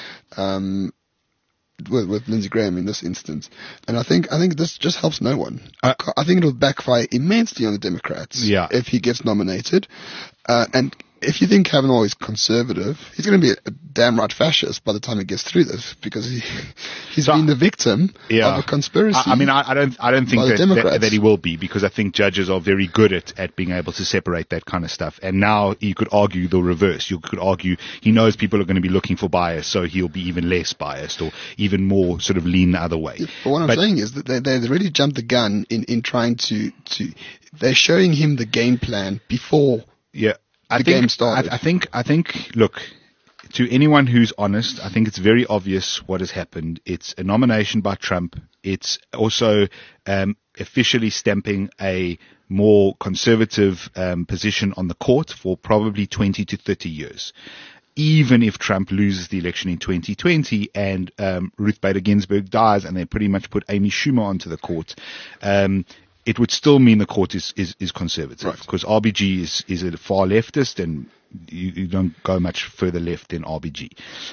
With Lindsey Graham in this instance. And I think this just helps no one. I think it'll backfire immensely on the Democrats if he gets nominated. And if you think Kavanaugh is conservative, he's going to be a damn right fascist by the time he gets through this, because he's been the victim of a conspiracy. I don't think that he will be, because I think judges are very good at being able to separate that kind of stuff. And now you could argue the reverse. You could argue he knows people are going to be looking for bias, so he'll be even less biased or even more sort of lean the other way. But what I'm saying is that they already jumped the gun in trying to they're showing him the game plan before the game started. I think, look, to anyone who's honest, I think it's very obvious what has happened. It's a nomination by Trump. It's also officially stamping a more conservative position on the court for probably 20 to 30 years. Even if Trump loses the election in 2020 and Ruth Bader Ginsburg dies and they pretty much put Amy Schumer onto the court, it would still mean the court is conservative, because RBG is a far leftist, and you don't go much further left than RBG.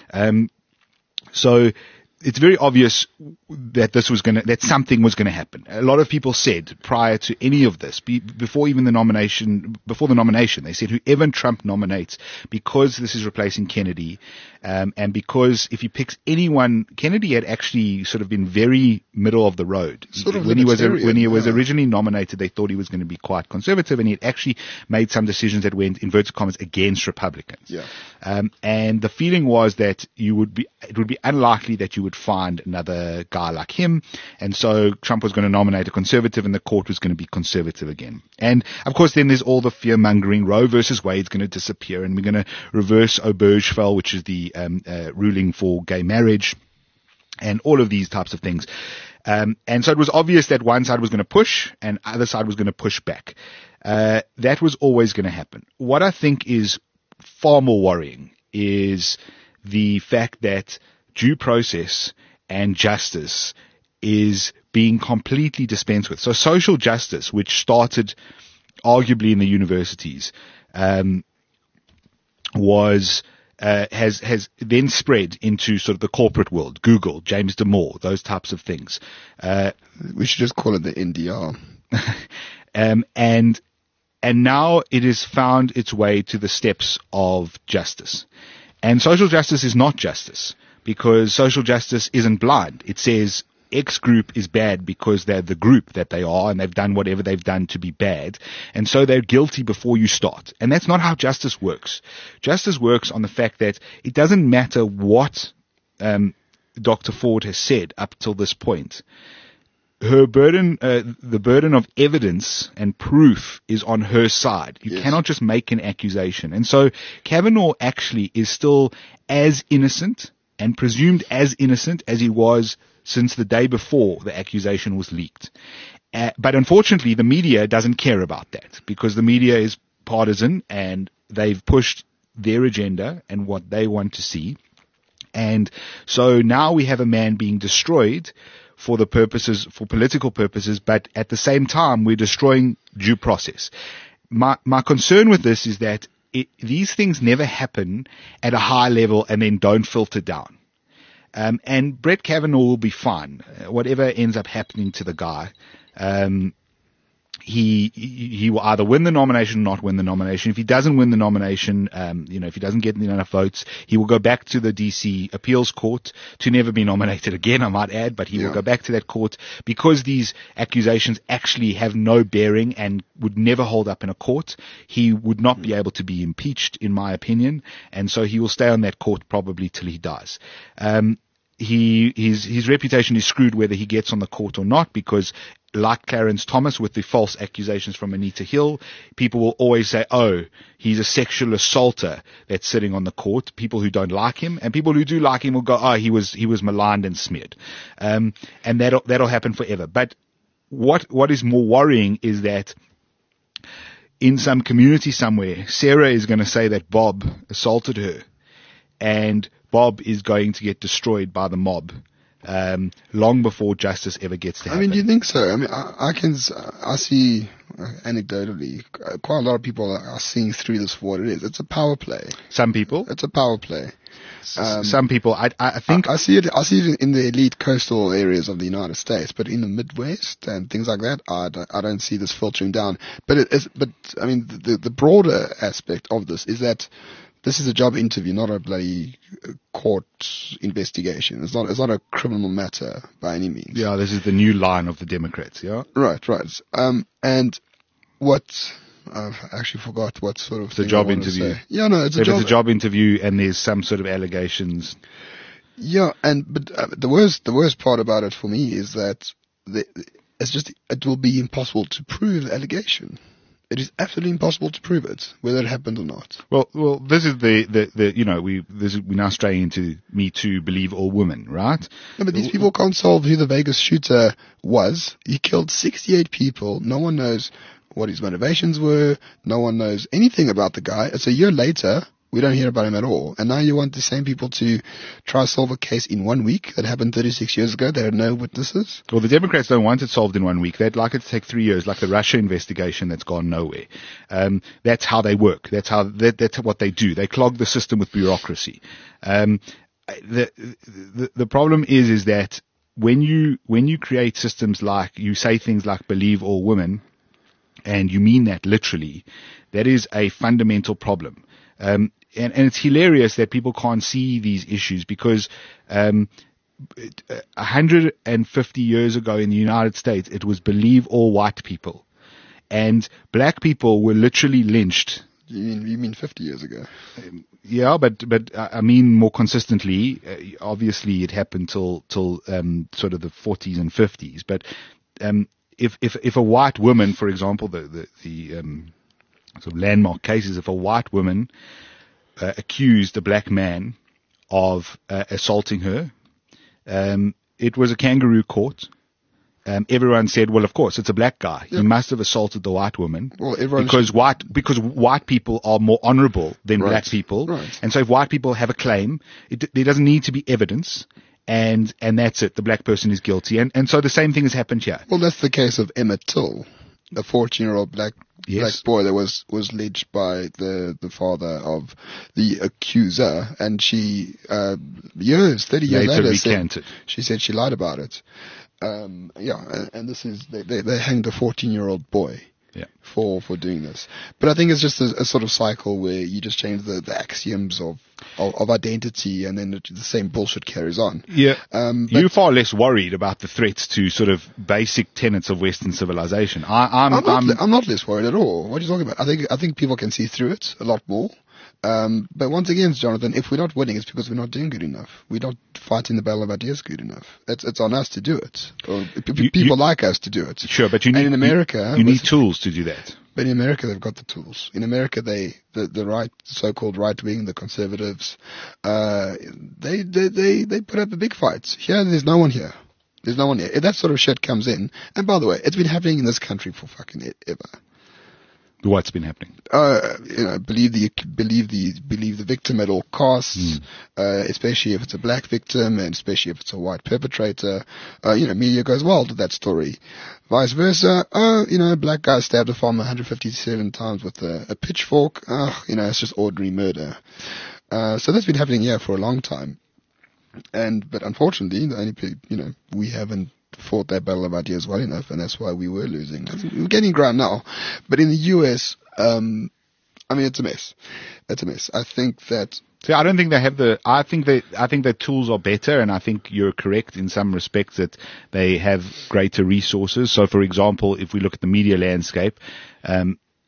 So it's very obvious that that something was going to happen. A lot of people said prior to any of this, before the nomination, they said whoever Trump nominates, because this is replacing Kennedy, and because if he picks anyone, Kennedy had actually sort of been very middle of the road. When he was originally nominated, they thought he was going to be quite conservative, and he had actually made some decisions that went, inverted commas, against Republicans. And the feeling was that it would be unlikely that you would find another guy like him, and so Trump was going to nominate a conservative and the court was going to be conservative again. And of course then there's all the fear mongering, Roe versus Wade's going to disappear and we're going to reverse Obergefell, which is the ruling for gay marriage, and all of these types of things. And so it was obvious that one side was going to push and the other side was going to push back. That was always going to happen. What I think is far more worrying is the fact that due process and justice is being completely dispensed with. So social justice, which started arguably in the universities, has then spread into sort of the corporate world. Google, James Damore, those types of things. We should just call it the NDR. And now it has found its way to the steps of justice. And social justice is not justice, because social justice isn't blind. It says X group is bad because they're the group that they are and they've done whatever they've done to be bad. And so they're guilty before you start. And that's not how justice works. Justice works on the fact that it doesn't matter what Dr. Ford has said up till this point. Her burden, the burden of evidence and proof is on her side. You cannot just make an accusation. And so Kavanaugh actually is still as innocent and presumed as innocent as he was since the day before the accusation was leaked. But unfortunately, the media doesn't care about that, because the media is partisan and they've pushed their agenda and what they want to see. And so now we have a man being destroyed for political purposes, but at the same time, we're destroying due process. My concern with this is that these things never happen at a high level and then don't filter down. And Brett Kavanaugh will be fine. Whatever ends up happening to the guy, he will either win the nomination or not win the nomination. If he doesn't win the nomination, if he doesn't get enough votes, he will go back to the DC appeals court to never be nominated again, I might add, but he will go back to that court, because these accusations actually have no bearing and would never hold up in a court. He would not be able to be impeached, in my opinion, and so he will stay on that court probably till he dies. his reputation is screwed whether he gets on the court or not, because like Clarence Thomas with the false accusations from Anita Hill, people will always say, oh, he's a sexual assaulter that's sitting on the court. People who don't like him, and people who do like him will go, oh, he was maligned and smeared. And that'll happen forever. But what is more worrying is that in some community somewhere, Sarah is going to say that Bob assaulted her, and Bob is going to get destroyed by the mob long before justice ever gets to happen. I mean, do you think so? I mean, I see anecdotally quite a lot of people are seeing through this for what it is. It's a power play. Some people. It's a power play. Some people. I think I see it in the elite coastal areas of the United States, but in the Midwest and things like that, I don't see this filtering down. But I mean, the broader aspect of this is that this is a job interview, not a bloody court investigation. It's not a criminal matter by any means. Yeah, this is the new line of the Democrats. Yeah. Right. And what I've actually forgot what sort of it's a job interview. Yeah, no, it's a job. It's a job interview, and there's some sort of allegations. Yeah, but the worst part about it for me is that it will be impossible to prove the allegation. It is absolutely impossible to prove it, whether it happened or not. Well, this is we're now straying into Me Too, believe all women, right? No, but these people can't solve who the Vegas shooter was. He killed 68 people. No one knows what his motivations were. No one knows anything about the guy. It's a year later. We don't hear about him at all. And now you want the same people to try to solve a case in 1 week that happened 36 years ago. There are no witnesses. Well, the Democrats don't want it solved in 1 week. They'd like it to take 3 years, like the Russia investigation that's gone nowhere. That's how they work. That's what they do. They clog the system with bureaucracy. The problem is that when you create systems like, you say things like believe all women, and you mean that literally, that is a fundamental problem. And it's hilarious that people can't see these issues, because 150 years ago in the United States, it was believe all white people, and black people were literally lynched. You mean 50 years ago? Yeah, but I mean more consistently. Obviously, it happened till sort of the 40s and 50s. But if a white woman, for example, the sort of landmark cases, if a white woman accused a black man of assaulting her, it was a kangaroo court. Everyone said, well, of course, it's a black guy. Yep. He must have assaulted the white woman. Well, because white people are more honorable than black people. Right. And so if white people have a claim, there doesn't need to be evidence. And that's it. The black person is guilty. And so the same thing has happened here. Well, that's the case of Emmett Till, the 14-year-old black boy that was lynched by the father of the accuser, and she 30 years later recanted. She said she lied about it. And this is they hanged a 14-year-old boy. Yeah. For doing this. But I think it's just a sort of cycle where you just change the axioms of identity, and then the same bullshit carries on. Yeah. You're far less worried about the threats to sort of basic tenets of Western civilization. I'm not less worried at all. What are you talking about? I think people can see through it a lot more. But once again, Jonathan, if we're not winning, it's because we're not doing good enough. We're not fighting the battle of ideas good enough. It's on us to do it. Or people like us to do it. Sure, but you need, in America, you need tools to do that. But in America, they've got the tools. In America, the right, so-called right wing, the conservatives, they put up a big fight. Here, there's no one here. There's no one here. If that sort of shit comes in, and by the way, it's been happening in this country for fucking ever. What's been happening? Believe the victim at all costs, especially if it's a black victim, and especially if it's a white perpetrator. Media goes wild with that story. Vice versa. Black guy stabbed a farmer 157 times with a pitchfork. It's just ordinary murder. So that's been happening here for a long time. But unfortunately, we haven't fought that battle of ideas well enough, and that's why we were losing. We're getting ground now, but in the US, it's a mess. It's a mess. I think that. See, I don't think they have I think their tools are better, and I think you're correct in some respects that they have greater resources. So, for example, if we look at the media landscape,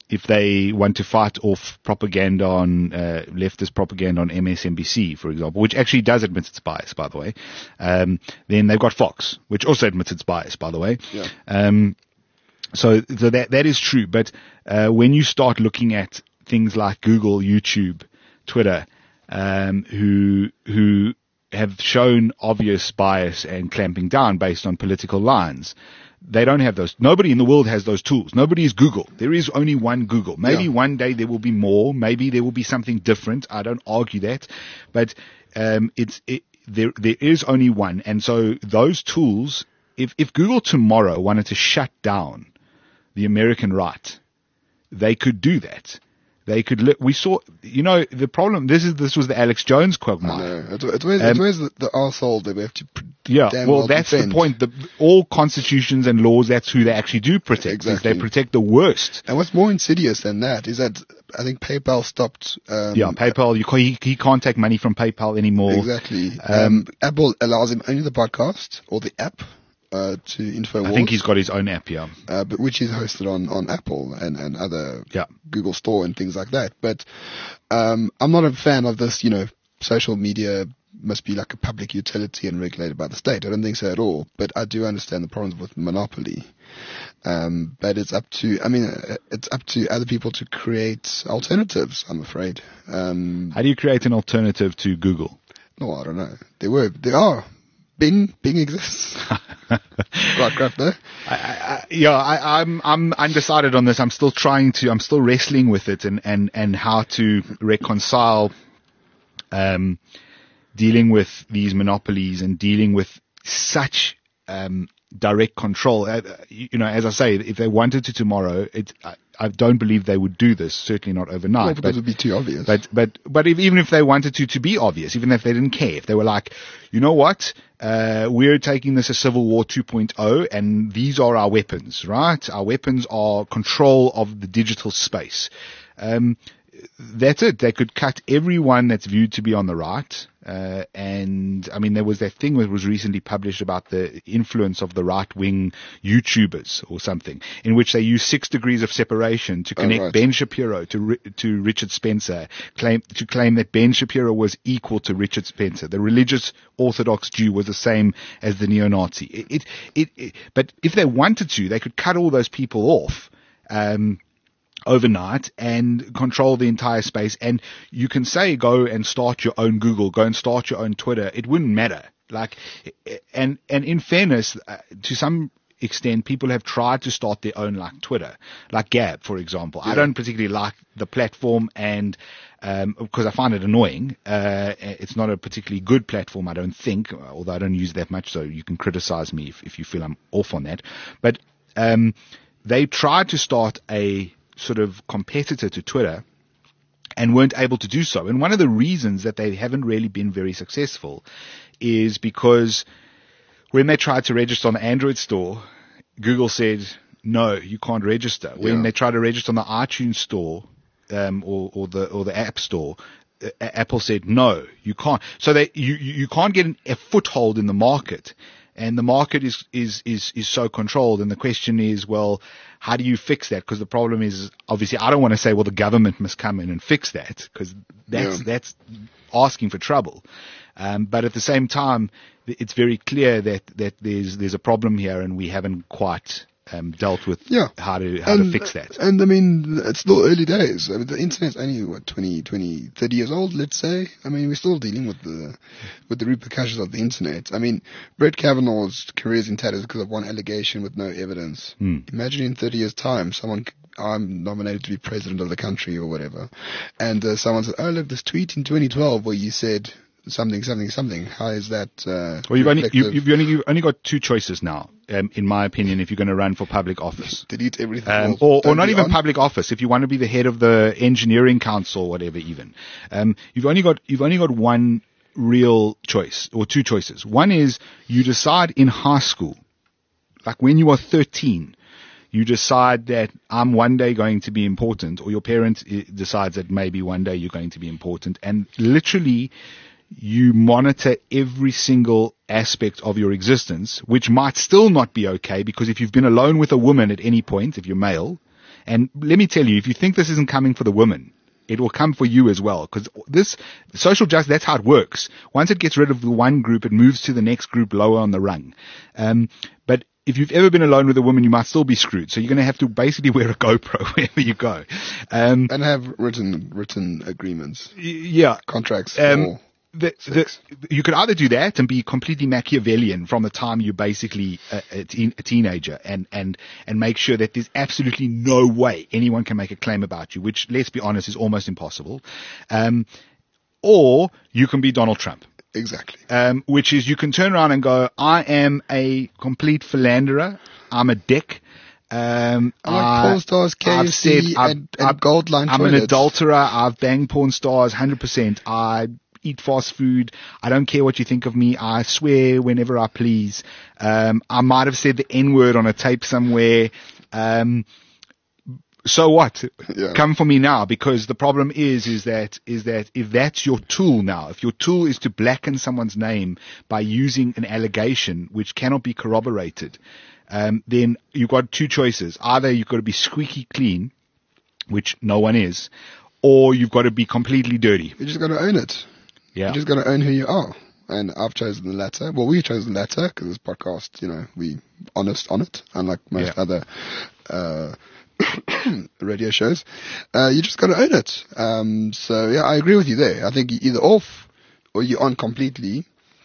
if they want to fight off propaganda on leftist propaganda on MSNBC, for example, which actually does admit its bias, by the way, then they've got Fox, which also admits its bias, by the way. Yeah. So that is true. But when you start looking at things like Google, YouTube, Twitter, who have shown obvious bias and clamping down based on political lines, they don't have those. Nobody in the world has those tools. Nobody is Google. There is only one Google. Maybe one day there will be more. Maybe there will be something different. I don't argue that, but there is only one. And so those tools, if Google tomorrow wanted to shut down the American right, they could do that. They could. We saw. The problem. This was the Alex Jones quagmire. I know. It's always the arsehole that we have to. That's defend. the point. All constitutions and laws, that's who they actually do protect. Exactly. They protect the worst. And what's more insidious than that is that I think PayPal stopped. PayPal. He can't take money from PayPal anymore. Exactly. Apple allows him only the podcast or the app. To InfoWars. I think he's got his own app, but which is hosted on Apple and other Google Store and things like that. But I'm not a fan of this, social media must be like a public utility and regulated by the state. I don't think so at all. But I do understand the problems with monopoly. But it's up to other people to create alternatives, I'm afraid. How do you create an alternative to Google? No, I don't know. They are. Bing exists. Right, crap there. I'm undecided on this. I'm still wrestling with it and how to reconcile, dealing with these monopolies and dealing with such, direct control. As I say, if they wanted to tomorrow, I don't believe they would do this. Certainly not overnight. Well, because it would be too obvious. But even if they wanted to be obvious, even if they didn't care, if they were like, you know what, we're taking this as Civil War 2.0, and these are our weapons, right? Our weapons are control of the digital space. That's it. They could cut everyone that's viewed to be on the right. And I mean, there was that thing that was recently published about the influence of the right-wing YouTubers or something, in which they use 6 degrees of separation to connect Ben Shapiro to Richard Spencer, claim that Ben Shapiro was equal to Richard Spencer. The religious Orthodox Jew was the same as the neo-Nazi. But if they wanted to, they could cut all those people off. Overnight and control the entire space. And you can say, go and start your own Google, go and start your own Twitter. It wouldn't matter. And in fairness, to some extent, people have tried to start their own like Twitter, like Gab, for example. Yeah. I don't particularly like the platform and, because I find it annoying. It's not a particularly good platform, I don't think, although I don't use that much. So you can criticize me if you feel I'm off on that. But, they tried to start a sort of competitor to Twitter and weren't able to do so. And one of the reasons that they haven't really been very successful is because when they tried to register on the Android store, Google said, no, you can't register. When they tried to register on the iTunes store, or the App Store, Apple said, no, you can't. So you can't get a foothold in the market. And the market is so controlled. And the question is, well, how do you fix that? Because the problem is, obviously, I don't want to say, well, the government must come in and fix that, because that's asking for trouble. But at the same time, it's very clear that there's a problem here, and we haven't quite dealt with how to fix that. And I mean, it's still early days. I mean, the internet's only 20, 30 years old, let's say. I mean, we're still dealing with the repercussions of the internet. I mean, Brett Kavanaugh's career is in tatters because of one allegation with no evidence. Imagine in 30 years' time, I'm nominated to be president of the country or whatever, and someone says, oh, look, this tweet in 2012 where you said something. How is that? Well, you've only got 2 choices now, in my opinion, if you're going to run for public office. Delete everything. Or not even public office. If you want to be the head of the engineering council or whatever, even, you've only got one real choice or 2 choices. One is you decide in high school, like when you are 13. You decide that I'm one day going to be important, or your parent decides that maybe one day you're going to be important, and literally you monitor every single aspect of your existence, which might still not be okay, because if you've been alone with a woman at any point, if you're male, And let me tell you, if you think this isn't coming for the women, it will come for you as well, because this social justice, that's how it works. Once it gets rid of the one group, it moves to the next group lower on the rung. But if you've ever been alone with a woman, you might still be screwed. So you're going to have to basically wear a GoPro wherever you go. And have written agreements. Yeah. Contracts. For you could either do that and be completely Machiavellian from the time you're basically a teenager and make sure that there's absolutely no way anyone can make a claim about you, which, let's be honest, is almost impossible. Or you can be Donald Trump. Exactly. Which is you can turn around and go, I am a complete philanderer. I'm a dick. I like porn stars, KFC, and Goldline I'm toilets. an adulterer. I've banged porn stars 100%. I eat fast food. I don't care what you think of me. I swear whenever I please. I might have said the N-word on a tape somewhere. So what? Yeah. Come for me now, because the problem is that if that's your tool now, if your tool is to blacken someone's name by using an allegation which cannot be corroborated, then you've got two choices. Either you've got to be squeaky clean, which no one is, or you've got to be completely dirty. You just got to own it. Yeah. You just got to own who you are. And I've chosen the latter. Well, we chose the latter because this podcast, we honest on it, unlike most other radio shows. You just got to own it. So yeah, I agree with you there. I think you're either off or you're on completely.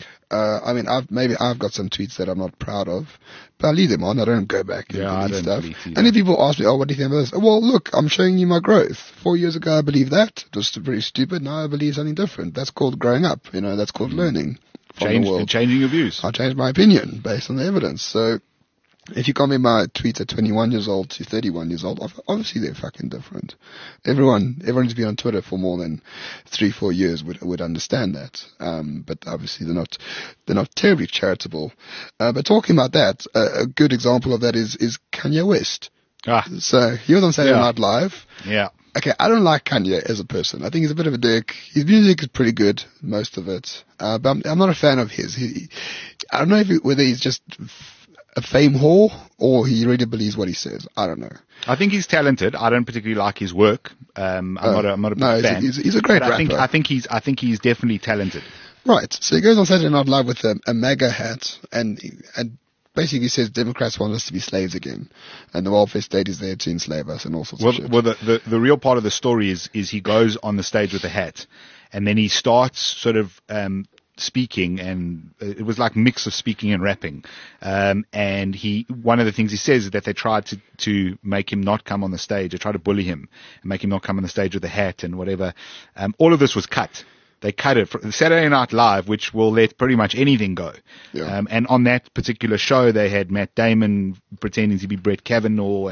I've got some tweets that I'm not proud of, but I leave them on. I don't go back and delete stuff. And if people ask me, what do you think about this? Well, look, I'm showing you my growth. 4 years ago, I believed that. It was pretty stupid. Now I believe something different. That's called growing up. That's called learning from the world. Changing your views. I changed my opinion based on the evidence. So if you comment my tweets at 21 years old to 31 years old, obviously they're fucking different. Everyone who's been on Twitter for more than 3-4 years would understand that. But obviously they're not terribly charitable. But talking about that, a good example of that is Kanye West. So he was on Saturday Night Live. Yeah. Okay, I don't like Kanye as a person. I think he's a bit of a dick. His music is pretty good, most of it. But I'm not a fan of his. I don't know whether he's just a fame whore or he really believes what he says. I don't know. I think he's talented. I don't particularly like his work. I'm not a big fan. He's a great rapper. I think he's definitely talented. Right. So he goes on Saturday Night Live with a MAGA hat and basically says Democrats want us to be slaves again, and the welfare state is there to enslave us and all sorts of shit. Well, the real part of the story is he goes on the stage with a hat, and then he starts sort of speaking, and it was like a mix of speaking and rapping. And one of the things he says is that they tried to make him not come on the stage. They tried to bully him and make him not come on the stage with a hat and whatever. All of this was cut. They cut it for Saturday Night Live, which will let pretty much anything go. Yeah. And on that particular show, they had Matt Damon pretending to be Brett Kavanaugh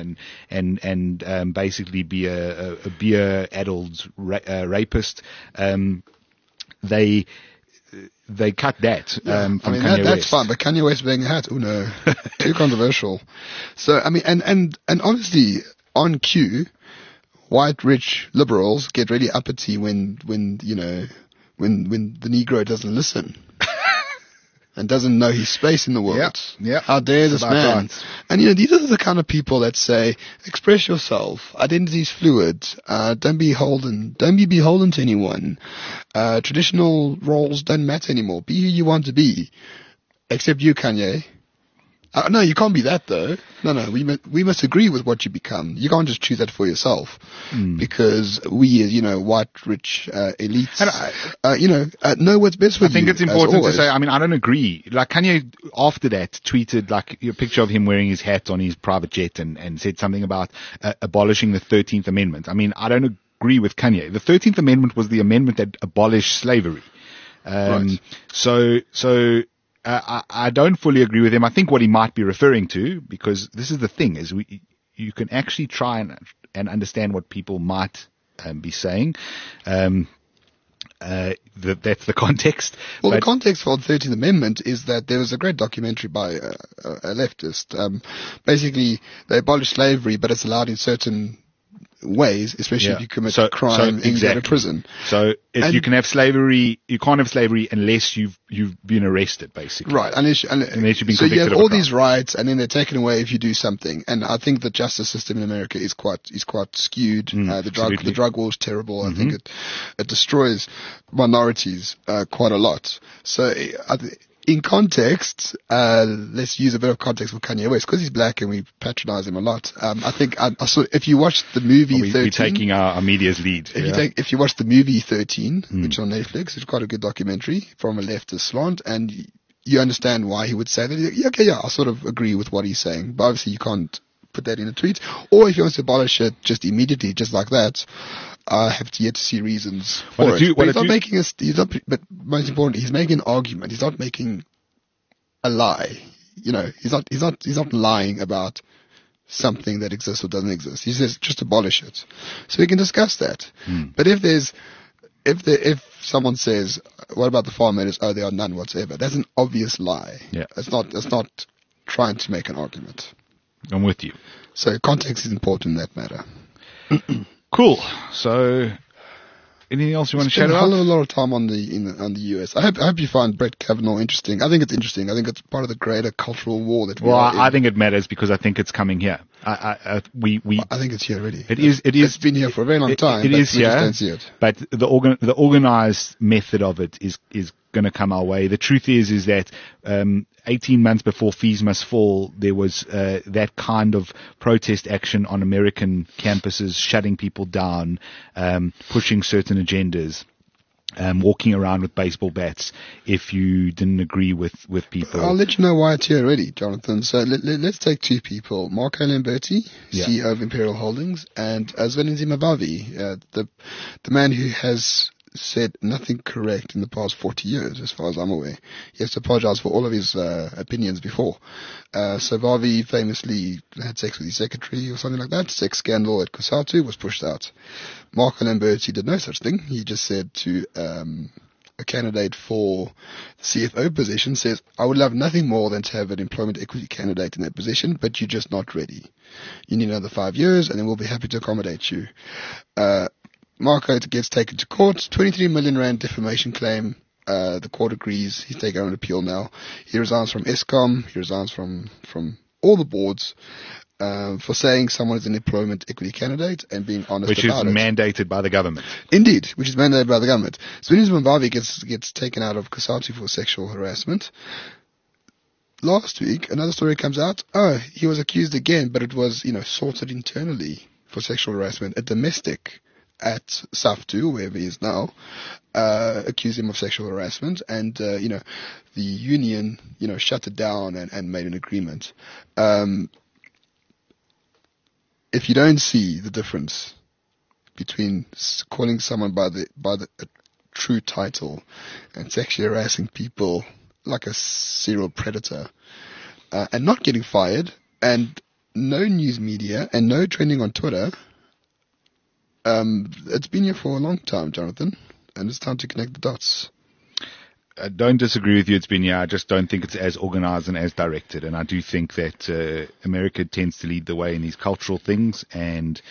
and basically be a beer-addled rapist. They cut that. From Kanye that's West. fine, but Kanye West wearing a hat, oh no, too controversial. So and honestly, on cue, white rich liberals get really uppity when the Negro doesn't listen and doesn't know his space in the world. Yeah. How dare this man? Right. And these are the kind of people that say, express yourself. Identity is fluid. Don't be beholden to anyone. Traditional roles don't matter anymore. Be who you want to be. Except you, Kanye. No, you can't be that though. No, we must agree with what you become. You can't just choose that for yourself, because we, as white rich elites, know what's best for you. I think it's important to say. I mean, I don't agree. Like Kanye after that tweeted like a picture of him wearing his hat on his private jet and said something about abolishing the 13th Amendment. I mean, I don't agree with Kanye. The 13th Amendment was the amendment that abolished slavery. Right. So. I don't fully agree with him. I think what he might be referring to, because this is the thing, is you can actually try and understand what people might be saying. That's the context. Well, the context for the 13th Amendment is that there was a great documentary by a leftist. Basically, they abolished slavery, but it's allowed in certain ways, especially if you commit a crime and you go to prison. So you can have slavery, you can't have slavery unless you've been arrested, basically. Right, unless you've been convicted. So you have all these rights, and then they're taken away if you do something. And I think the justice system in America is quite skewed. The drug war is terrible. I think it destroys minorities quite a lot. So in context, let's use a bit of context for Kanye West, because he's black and we patronize him a lot. I think I saw, if you watch the movie 13... We're taking our media's lead. If you watch the movie 13, which is on Netflix, it's quite a good documentary from a leftist slant, and you understand why he would say that. I sort of agree with what he's saying, but obviously you can't put that in a tweet. Or if he wants to abolish it just immediately, just like that, I have yet to see reasons for it. But most importantly, he's making an argument. He's not making a lie. He's not lying about something that exists or doesn't exist. He says just abolish it, so we can discuss that. But if someone says, what about the farm matters? Oh, there are none whatsoever. That's an obvious lie. Yeah. It's not trying to make an argument. I'm with you. So context is important in that matter. Cool. So, anything else you want to chat about? I spent a lot of time on the US. I hope you find Brett Kavanaugh interesting. I think it's interesting. I think it's part of the greater cultural war that we are in. I think it matters because I think it's coming here. I think it's here already. It's been here for a very long time. It is here. Just don't see it. But the organized method of it is going to come our way. The truth is that 18 months before Fees Must Fall, there was that kind of protest action on American campuses, shutting people down, pushing certain agendas, walking around with baseball bats if you didn't agree with people. I'll let you know why it's here already, Jonathan. So let's take two people. Marco Lamberti, CEO of Imperial Holdings, and Zwelinzima Vavi, the man who has said nothing correct in the past 40 years, as far as I'm aware. He has to apologize for all of his opinions before. So Vavi famously had sex with his secretary or something like that. Sex scandal at Cosatu was pushed out. Marco Lamberti did no such thing. He just said to a candidate for the CFO position, says, I would love nothing more than to have an employment equity candidate in that position, but you're just not ready. You need another 5 years, and then we'll be happy to accommodate you. Marco gets taken to court, 23 million rand defamation claim. The court agrees. He's taken on an appeal now. He resigns from Eskom. He resigns from all the boards for saying someone is an employment equity candidate and being honest about it. Which is mandated by the government. Indeed, which is mandated by the government. Zwelinzima Vavi gets taken out of Cosatu for sexual harassment. Last week, another story comes out. Oh, he was accused again, but it was, sorted internally for sexual harassment. A domestic at SAFTU, wherever he is now, accused him of sexual harassment, and the union shut it down and made an agreement. If you don't see the difference between calling someone by the true title and sexually harassing people like a serial predator, and not getting fired, and no news media and no trending on Twitter, it's been here for a long time, Jonathan, and it's time to connect the dots. I don't disagree with you. It's been here. I just don't think it's as organized and as directed. And I do think that America tends to lead the way in these cultural things, and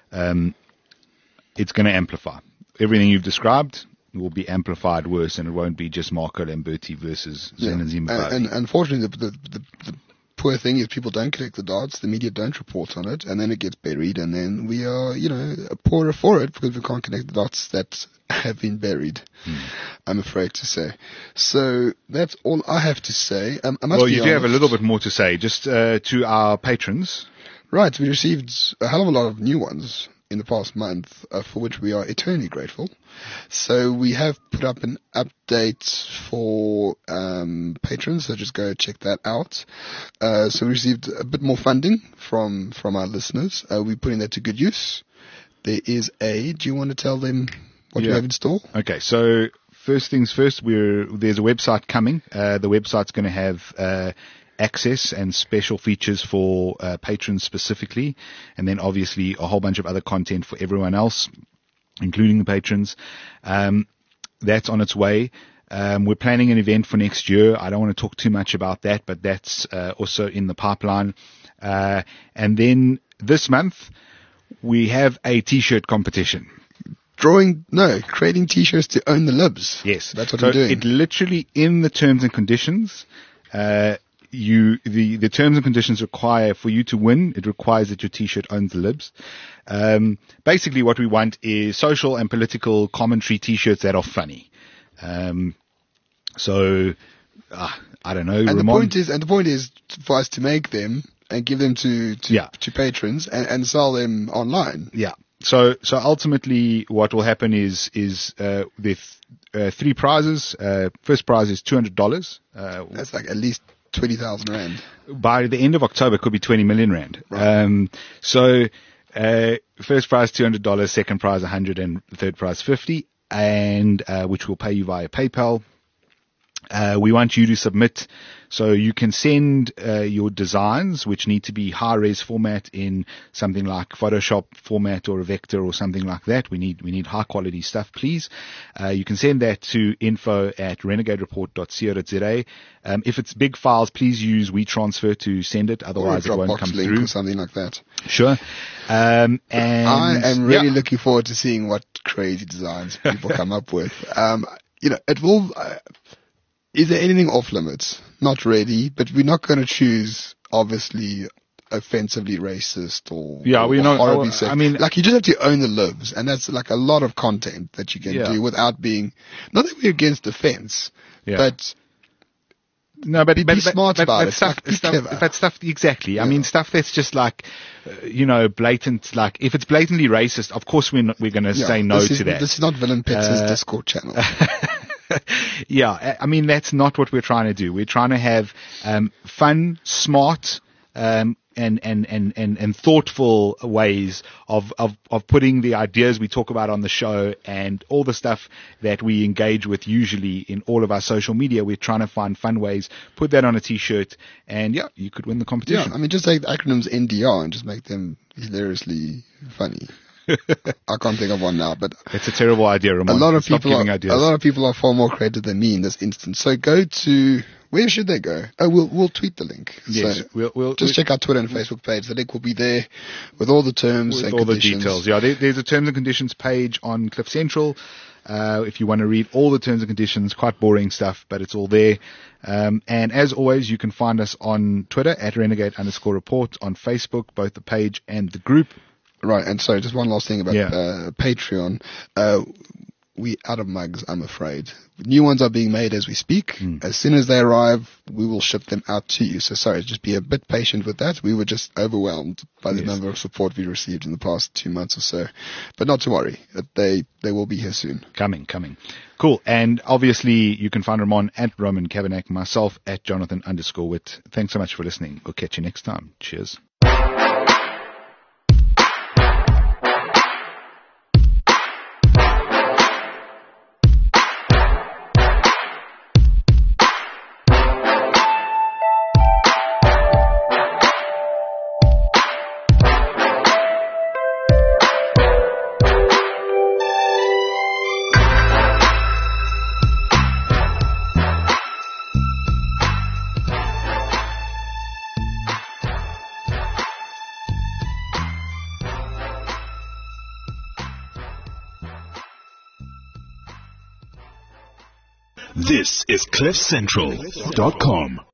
it's going to amplify. Everything you've described will be amplified worse, and it won't be just Marco Lamberti versus Zwelinzima Vavi. And unfortunately, the poor thing is people don't connect the dots, the media don't report on it, and then it gets buried, and then we are, poorer for it because we can't connect the dots that have been buried, I'm afraid to say. So that's all I have to say. You do have a little bit more to say, just to our patrons. Right, we received a hell of a lot of new ones in the past month, for which we are eternally grateful. So we have put up an update for patrons, so just go check that out. So we received a bit more funding from our listeners. We're putting that to good use. There is do you want to tell them what you have in store? Okay, so first things first, there's a website coming. The website's going to have access and special features for patrons specifically, and then obviously a whole bunch of other content for everyone else, including the patrons. That's on its way. We're planning an event for next year. I don't want to talk too much about that, but that's also in the pipeline. And then this month, we have a T-shirt competition. Creating T-shirts to own the libs. Yes. That's what so I'm doing. It literally, in the terms and conditions, the terms and conditions require for you to win, it requires that your T-shirt owns the libs. Basically what we want is social and political commentary T-shirts that are funny. I don't know. And the point is for us to make them and give them to patrons and sell them online. Yeah. So ultimately what will happen is there's 3 prizes. First prize is $200. That's like at least 20,000 rand. By the end of October, it could be 20 million rand. Right. First prize $200, second prize 100, and third prize 50, and which will pay you via PayPal. We want you to submit, so you can send your designs, which need to be high-res format in something like Photoshop format or a vector or something like that. We need high-quality stuff, please. You can send that to info@renegadereport.co.za. If it's big files, please use WeTransfer to send it, otherwise it won't come through. Or something like that. Sure. And I am really looking forward to seeing what crazy designs people come up with. It will. Is there anything off limits? Not really, but we're not going to choose, obviously, offensively racist or we're not. Horribly sexist. I mean, like, you just have to own the libs, and that's like a lot of content that you can do without being. Not that we're against offense, but. No, but be smart about it. Stuff, exactly. I mean, stuff that's just like, blatant. Like, if it's blatantly racist, of course we're going to say no to that. This is not Villain Pets' Discord channel. I mean, that's not what we're trying to do. We're trying to have fun, smart, and thoughtful ways of putting the ideas we talk about on the show and all the stuff that we engage with usually in all of our social media. We're trying to find fun ways, put that on a T-shirt, and you could win the competition. Yeah, I mean, just take the acronyms NDR and just make them hilariously funny. I can't think of one now, but it's a terrible idea, Ramon. A lot of people are far more creative than me in this instance. So go to, where should they go? Oh, we'll tweet the link. Yes, so we'll check our Twitter and Facebook page. The link will be there with all the terms and conditions. All the details. Yeah, there's a terms and conditions page on Cliff Central. If you want to read all the terms and conditions, quite boring stuff, but it's all there. And as always, you can find us on Twitter @renegade_report, on Facebook, both the page and the group. Right, and sorry, just one last thing about Patreon. We out of mugs, I'm afraid. New ones are being made as we speak. As soon as they arrive, we will ship them out to you. So sorry, just be a bit patient with that. We were just overwhelmed by the number of support we received in the past 2 months or so. But not to worry, they will be here soon. Coming. Cool. And obviously you can find Ramon at Roman Kavanagh, myself at Jonathan_Witt. Thanks so much for listening. We'll catch you next time. Cheers. This is CliffCentral.com.